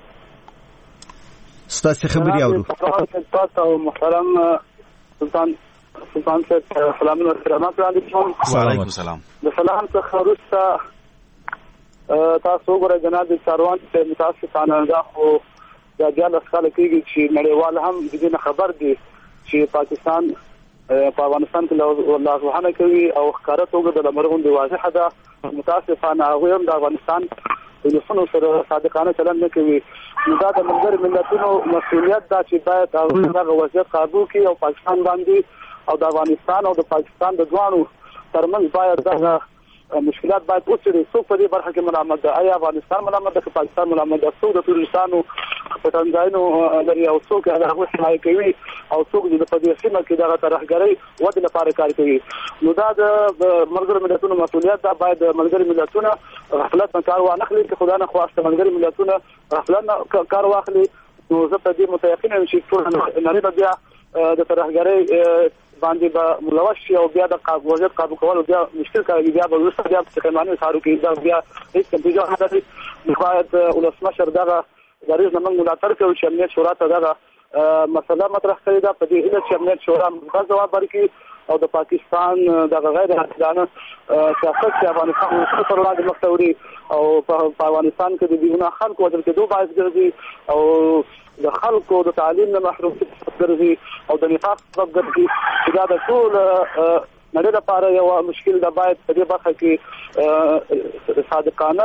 ستاسو خبري اورو. تاسو محترم سلطان سلطان صاحب سلام او احترامات وړاندې کوم. وعلیکم السلام. د سلام څخه وروسته تاسو وګورئ جناب سروان ته متاسفانه دا خو دا جال اسخاله کېږي چې نړیوال هم د دې خبر دي چې پاکستان په افغانستان کې الله سبحانه کوي او ښکارا توګه د لمرغون دی واضحه ده. متاسفانه هغه هم د افغانستان د نسونو سره صادقانه چلند نه کوي. نو دا د ملګرو ملتونو مسؤلیت دا چې باید هغه دغه وضعیت قابو کړي او پاکستان باندې او د افغانستان او د پاکستان د دوانو ترمنځ باید دغه مشکلات باید وڅېړي. څوک په دې برخه کې ملامت ده؟ آیا افغانستان ملامت ده که پاکستان ملامت ده؟ څوک د ټوریستانو په ټنځاینو لري او څوک هغه حمایت کوي او څوک د په دې سیمه کې دغه ترهګرۍ ودې لپاره کار کوي؟ نو دا د ملګرو ملتونو مسؤلیت ده. باید ملګرو ملتونه غفلت نه کار وانخلي که خدای نه خواسته ملګرو ملتونه غفلت نه کار واخلي نو زه په دې متيقن یم چې ټول نړۍ بیا د ترهګرۍ باندې به ملوث شي او بیا د وضعیت قابو کول بیا مشکل کوي. بیا به وروسته بیا قیماني سارو کې دا بیا هیڅ کمپیوټر نه لري. باید ولسمشر دغه دریځ نه موږ ملاتړ کوو چې امنیت شورا ته دغه مسله مطرح کړې ده. په دې هیله چې امنیت شورا مثبت ځواب ورکړي او د پاکستان دغه غیر عادلانه سیاست چې افغانستان پر وړاندې مخ ته وړي او په افغانستان کې د بېګناه خلکو وژل کېدو باعث ګرځي او د خلکو د تعلیم نه محروم ګرځي او د نفاق سبب ګرځي. دا د ټول نړۍ لپاره یو مشکل ده. باید په دې برخه کې صادقانه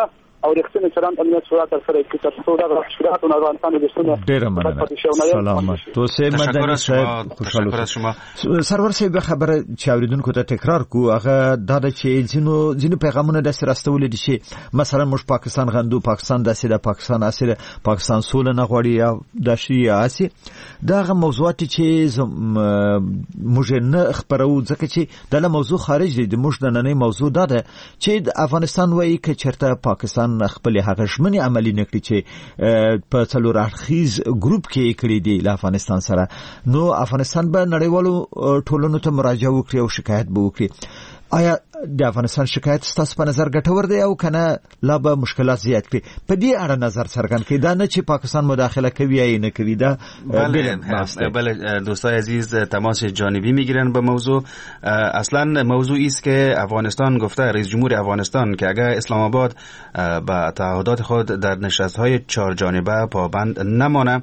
او رښتینی چلند امنیت شورا تر سره کې تر څو دغه مشکلات او افغانستان د شنو ډیر مننه سلامت توسه مدني صاحب خوشاله شما سرور صاحب خبره چې اوریدونکو ته تکرار کو هغه دا چې ځینو ځینو پیغامونه د سرستول دي چې مثلا موږ پاکستان غندو پاکستان د سیده پاکستان اصله پاکستان سول نه غوړي یا د شي اسی داغه موضوعات چې موږ نه خبرو ځکه چې د موضوع خارج دي د موږ د نن موضوع دا ده چې د افغانستان وایي چې چرته پاکستان خپل هغه ژمنې عملی نکړي چې په څلور اړخیز ګروپ کې کړی دی له افغانستان سره نو افغانستان به نړیوالو ټولنو ته مراجعه وکړي او شکایت به وکړي. آیا د افغانستان شکایت ستاسو په نظر ګټور دی او کنه لا به مشکلات زیات کړي؟ په دې اړه نظر څرګند کړئ، دا نه چې پاکستان مداخله کوي یا نه کوي. دا بله بله دوستای عزیز تماس جانبی میگیرن به موضوع. اصلا موضوعی است که افغانستان گفته، رئیس جمهور افغانستان، که اگر اسلام آباد به تعهدات خود در نشست‌های چهار جانبه پابند نمانه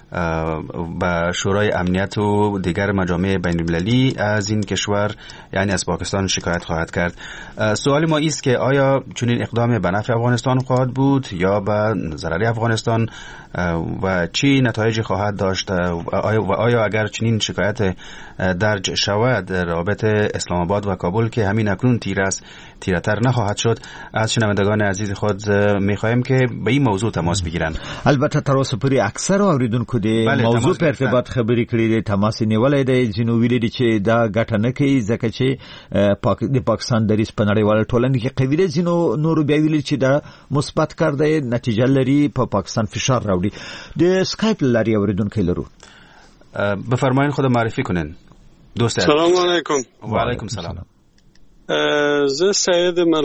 با شورای امنیت و دیگر مجامع بین المللی از این کشور یعنی از پاکستان شکایت خواهد کرد. سوال ما است که آیا چنین اقدام به نفع افغانستان خواهد بود یا به ضرر افغانستان و چی نتایجی خواهد داشت و آیا اگر چنین شکایت درج شود رابطه اسلام آباد و کابل که همین اکنون تیر است تیرتر نخواهد شد؟ از شنوندگان عزیز خود میخواهیم که به این موضوع تماس بگیرن. البته تر اوسه پورې اکثر اوریدونکو د موضوع په ارتباط خبرې کړې دي، تماس نیولای دی، ځینو ویلي دي چې دا ګټه نه کوي ځکه چې د پاکستان دریځ په نړیواله ټولنه کې قوي دی، ځینو نورو بیا ویلي چې دا مثبت کار دی، نتیجه لري، په پاکستان فشار راوړي. د سکایپ لري اوریدونکو لرو. بفرمایین خود معرفی کنین دوست. سلام علیکم. و علیکم سلام. زه سید مل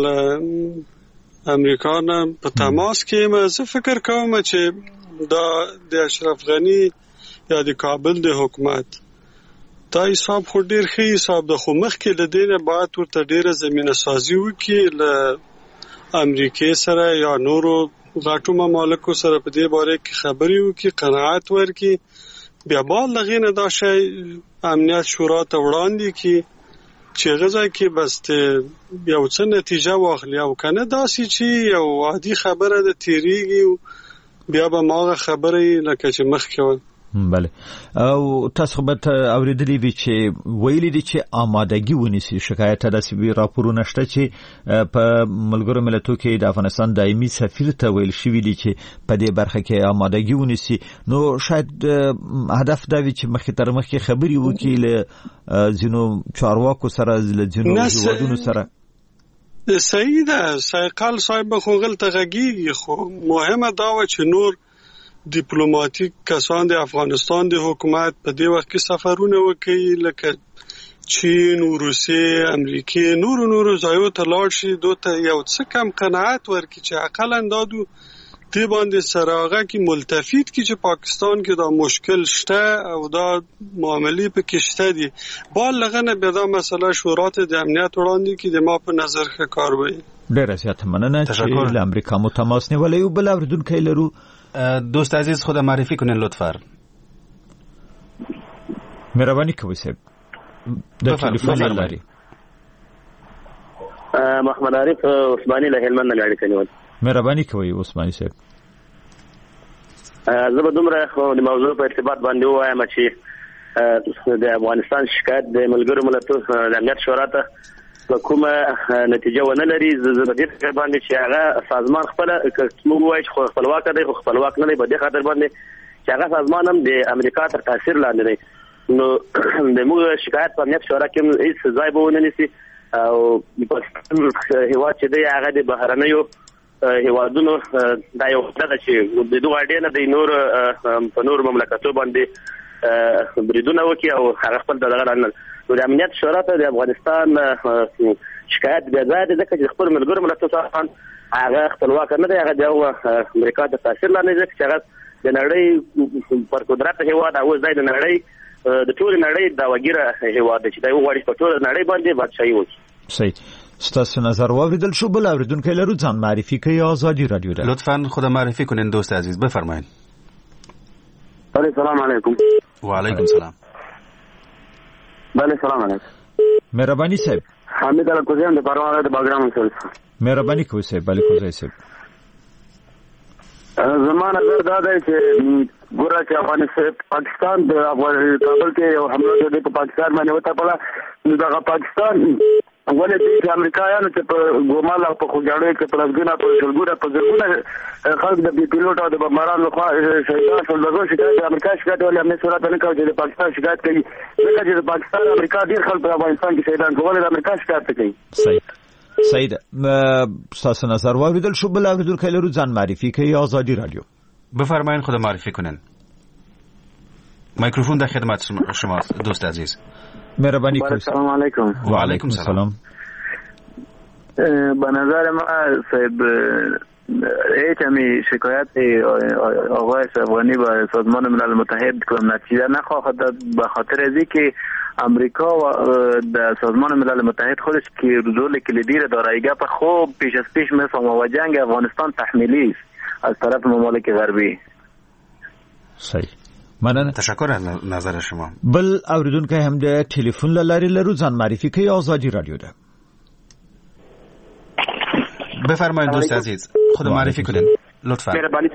امریکا نه په تماس کې ما زه فکر کوم چې دا د اشرف غنی یا د کابل د حکومت دا حساب خو ډیر ښه حساب د خو مخ کې د دینه بعد ورته ډیره زمينه سازي وکړي ل امریکای سره یا نورو غاټو ممالکو سره په دې باره کې خبري وکړي، قناعت ورکړي، بیا بال لغینه دا شی امنیت شورا ته وړاندې کی چې غزا کې بس ته یو څه نتیجه واخلي او کنه داسي چې یو عادي خبره د تیریږي بیا به ماغه خبره لکه چې مخ کې. بله او تاسو به اوریدلی وی چې ویلي دي چې آمادګي ونیسي. شکایت د سیبي راپورونه شته چې په ملګرو ملتونو کې د افغانستان دایمي سفیر ته ویل شوی دي چې په دې برخه کې آمادګي ونیسي. نو شاید هدف دا وي چې مخکې تر مخکې خبري وکړي له ځینو چارواکو سره، له ځینو هیوادونو سره. صحیح ده، سایقال صاحب خو غلطه غږیږي، خو مهمه دا و چې نور ډیپلوماټیک کسان د افغانستان د حکومت په دې وخت کې سفرونه وکړي لکه چین او روسیه، امریکا، نور نور ځایو ته لاړ شي، دوته یو څه کم قناعت ورکړي چې عقل اندادو دې باندې سراغه کې ملتفت کې چې پاکستان کې دا مشکل شته او دا معاملې په کې شته دي. بال لغنه به دا مسله شورا ته د امنیت وړاندې کې د ما په نظر ښه کار وي. ډیره زیاته مننه چې له امریکا مو تماس نیولې او بل اوریدونکو لرو. دوست عزیز خود معرفی کنین لطفا. مهربانی کوئ صاحب. د ټلیفون لري. محمد عارف عثماني له هلمند نه اړیکه نیول. مهرباني کوئ عثماني صاحب. زه به دومره د موضوع په ارتباط باندې وایم چې د افغانستان شکایت د ملګرو ملتونو د امنیت شورا ته کومه نتیجه ونه لري. زه په دې فکر باندې چې هغه سازمان خپل موږ وایو چې خپلواک دی، خو خپلواک نه دی. په دې خاطر باندې چې هغه سازمان هم د امریکا تر تاثیر لاندې دی. نو د موږ شکایت په امنیت شورا کې هیڅ ځای به ونه نیسي او د پاکستان هیواد چې دی هغه د بهرنیو هیوادونو دا یو څه چې د دوه اړینه د نور په نور مملکتو باندې بریدونه وکړي او هغه خپل دغه لاندې نو د امنیت شورا ته د افغانستان شکایت بیا ځای دی ځکه چې خپل ملګرو ملتونو څخه هغه خپلواک نه دی، هغه د امریکا ته تاثیر لاندې دی چې هغه د نړۍ پر قدرت هیواد او ځای د نړۍ د ټول نړۍ دا وګړه هیواد چې دا وغواړي په ټول نړۍ باندې بادشاہي وکړي. صحیح. ستاسو نظر واوریدل شو. بل اوریدونکو لرو ځان معرفي کوي. آزادی رادیو ده. لطفاً خود معرفی کنین دوست عزیز، بفرمایید. سلام علیکم. و علیکم سلام. بله سلام علیکم. مهرباني صاحب. حمید الکوزیان د پروانه د باګرام سره. مهرباني کوئ صاحب. بله کوزای صاحب. زما نظر دا دی چې ګوره چې افغانستان پاکستان د کابل کې یو حمله د پاکستان باندې وته نو دغه پاکستان ولې د امریکایانو چې په ګومال او په خوګاړو کې په لږونه په شلګونه په زرګونه خلک د پیلوټ او د بمباران لخوا شهیدان شول. دغه شکایت د امریکا شکایت ولې امنیت صورت نه کوي چې د پاکستان شکایت کوي ځکه چې د پاکستان امریکا ډیر خلک په افغانستان کې شهیدان کول د امریکا شکایت کوي. صحیح سید ساسو نظر واردل شو بلا حضور کلرو ځان معرفی کوي آزادی رادیو. بفرمایید خود معرفی کنن. میکروفون در خدمت شماست دوست عزیز. مهربانی کنید. سلام علیکم. و علیکم سلام. به نظر ما صاحب هیچ همی شکایت آقای افغانی با سازمان ملل متحد کنم نتیجه نخواهد داد به خاطر از اینکه امریکا و در سازمان ملل متحد خودش که رول کلیدی را داره گپ خوب پیش از پیش میفهمه و جنگ افغانستان تحمیلی است از طرف ممالک غربی. صحیح مننه. تشکر از نظر شما. بل اوریدونکو هم د ټلیفون لاري لرو ځان معرفي کوي آزادی رادیو ده. بفرمایید دوست عزیز خود معرفی کنین لطفا. مهرباني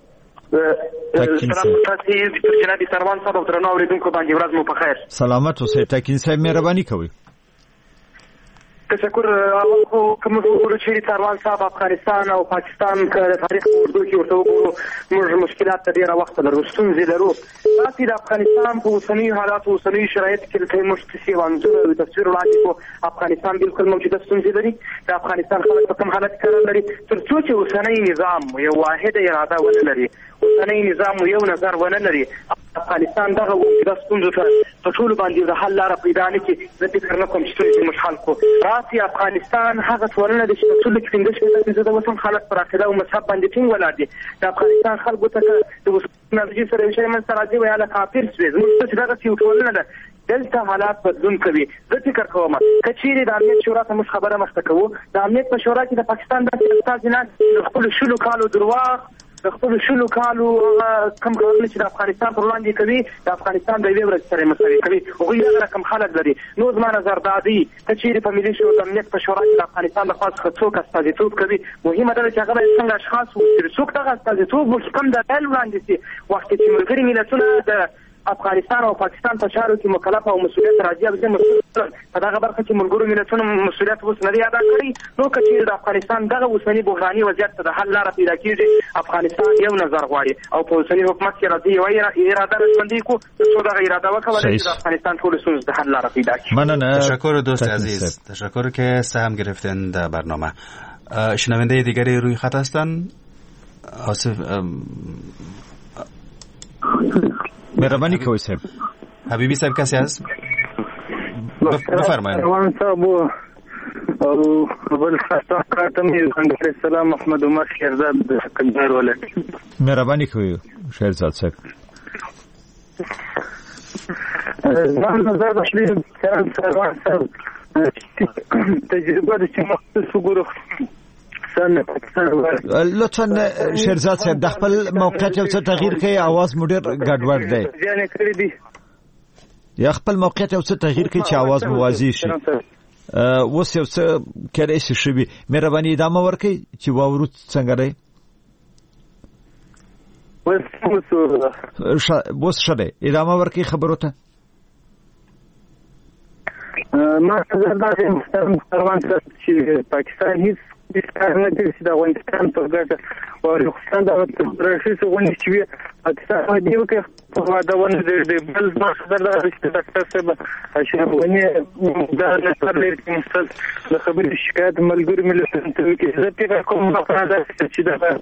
سلام تاسو جناب سروان صاحب او درنو اوریدونکو باندې ورځ مو په خیر. سلامت اوسئ. تکین صاحب مهرباني کوي. تشکر. اول خو کوم وګورو چې سروان صاحب افغانستان او پاکستان کې تاریخ اردو کې ورته وګورو موږ مشکلات ته ډیره وخت لرو ستونزې لرو. تاسو د افغانستان په اوسنی حالات او اوسنی شرایط کې ته مشتسي وانځور او تصویر وړاندې کو افغانستان بالکل موجوده ستونزې لري. د افغانستان خلک په کوم حالت کې لري تر څو چې اوسنی نظام یو واحد اراده ونه لري اوسنی نظام یو نظر ونه لري افغانستان دغه وګړه ستونزو ته په ټول باندې د حل لار پیدا نه کړي. زه فکر نه کوم چې ټول مشحال کو راسي افغانستان هغه ټولنه د ټول کې څنګه چې د وطن خلک پر عقیده او مذهب باندې ټینګ ولاړ دي. د افغانستان خلکو ته د وسنرجي سره شي من سره دی ویاله کافر سوي زموږ څه دغه یو ټولنه ده دلته حالات بدلون کوي. زه فکر کوم کچېری د امنیت شورا ته مش خبره مخته کوو د امنیت په شورا کې د پاکستان د استاد نه خپل شلو کالو درواغ د خپل شلو کالو کم کارونه چې د افغانستان پر وړاندې کوي د افغانستان د یوې ورځې سره مساوي کوي هغوی دغه رقم خلک لري. نو زما نظر دا دی که چیرې په ملي شورا د امنیت په شورا کې د افغانستان د خوا څخه څوک استازیتوب کوي مهمه ده چې هغه باید څنګه اشخاص وکړي څوک دغه استازیتوب وکړي کوم د ډل وړاندې سي وخت چې ملګري ملتونه د افغانستان او پاکستان په چارو کې مکلف او مسؤلیت راځي او زموږ په دغه برخه کې ملګرو ملتونو مسؤلیت اوس نه دی ادا کړی. نو کچې د افغانستان دغه اوسنی بحراني وضعیت ته د حل لاره پیدا کیږي افغانستان یو نظر غواړي او په اوسنی حکومت کې راځي یو اراده رسمندي کو څو دغه اراده وکړي چې افغانستان ټول ستونزې د حل لاره پیدا کړي. مننه. تشکر دوست عزیز. تشکر که سهم گرفتن در برنامه. شنونده دیگری روی خط هستن. آصف مهربانی کوي صاحب. حبیبی صاحب کسی هست؟ بفرمایید. روان صاحب او بل خاصه کارتم علیه السلام محمد عمر شهرزاد کندهار ولایت. مهربانی کوي شهرزاد صاحب. زما نظر د شلی سروان صاحب تجربه د چې مختص وګورو لطفا شهرزاد صاحب د خپل موقعیت یو څه تغییر کوي اواز مو ډیر ګډوډ دی یا خپل موقعیت یو څه تغییر کوي چې اواز مو واضح شي. اوس یو څه کېدای شي شوي مهرباني ادامه ورکړئ چې واورو څنګه دی. اوس ښه دی ادامه ورکړئ خبرو ته. ما نظر دا دی محترم سروان صاحب چې پاکستان هیڅ کار نه کوي چې د افغانستان په ګټه او افغانستان د راشي څنګه چې وي پاکستان دی وکړي په واده ونه د بل ما خبر دا چې ډاکټر صاحب اشرف غنی دا نه پرلې کې مستل د خبرې شکایت ملګری ملتونو ته کې زه فکر کوم دا چې دا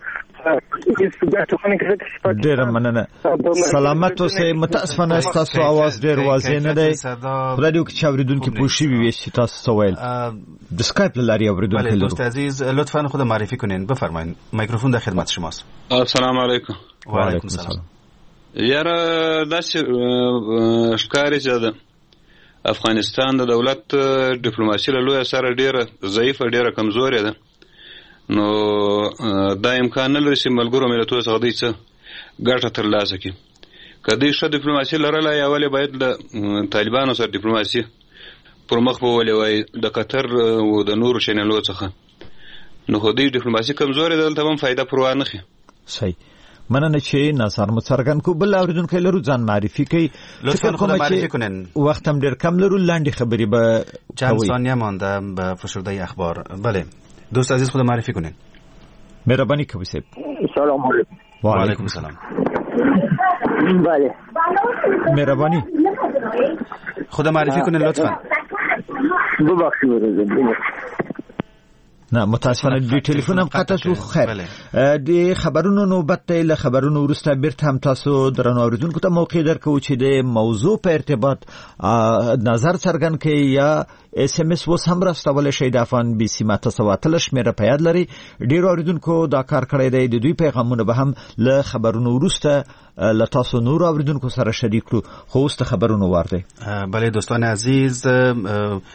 ډیر مننه. سلامت اوسئ. متاسفانه تاسو आवाज ډیر واضح نه دی. خدای دې وکړي چې اوریدونکو پوه شي وي چې تاسو څه ویل. د اسکایپ لاري اوریدونکو لرو. دوست عزیز لطفا خود معرفی کنین. بفرمایید میکروفون در خدمت شماست. السلام علیکم. و علیکم السلام. یاره داسې ښکاري چې د افغانستان د دولت ډیپلوماسي له لوی سره ډیره ضعیفه ډیره کمزورې ده. نو دا امکان نه لري چې ملګرو ملتونو څخه دوی څه ګټه ترلاسه کړي. که دوی ښه ډیپلوماسي لرله یا ولې باید له طالبانو سره ډیپلوماسي پر مخ بولې وای د قطر او د نورو چینلو څخه. نو خو دوی ډیپلوماسي کمزورې ده دلته هم فایده پروا نه خي. صحیح. مننه چې نظر مو څرګند کو. بل اوریدونکو لرو ځان معرفي کوي. لطفا خود معرفی کنین. وقت هم ډیر کم لرو، لاندې خبرې به چند ثانیه مانده به فشرده اخبار. بله دوست عزیز خود معرفی کنین. مهربانی کوي صاحب. سلام علیکم. و علیکم السلام. بله مهربانی خود معرفی کنین لطفا. ببخشید نه متاسفانه د ټلیفون هم قطع شو. خیر د خبرونو نوبت ته له خبرونو وروسته بیرته هم تاسو درنو اوریدونکو ته موقع درکو چې د موضوع په ارتباط نظر څرګند کړي یا اس ام اس وس هم راستول شي. د افغان بي سي ماته سواتل شمیره په یاد لري. ډیر اوریدونکو دا کار کړی دی. د دوی پیغامونه به هم له خبرونو وروسته له تاسو نور اوریدونکو سره شریک کړو. خو اوس ته خبرونو ورته. بله دوستان عزیز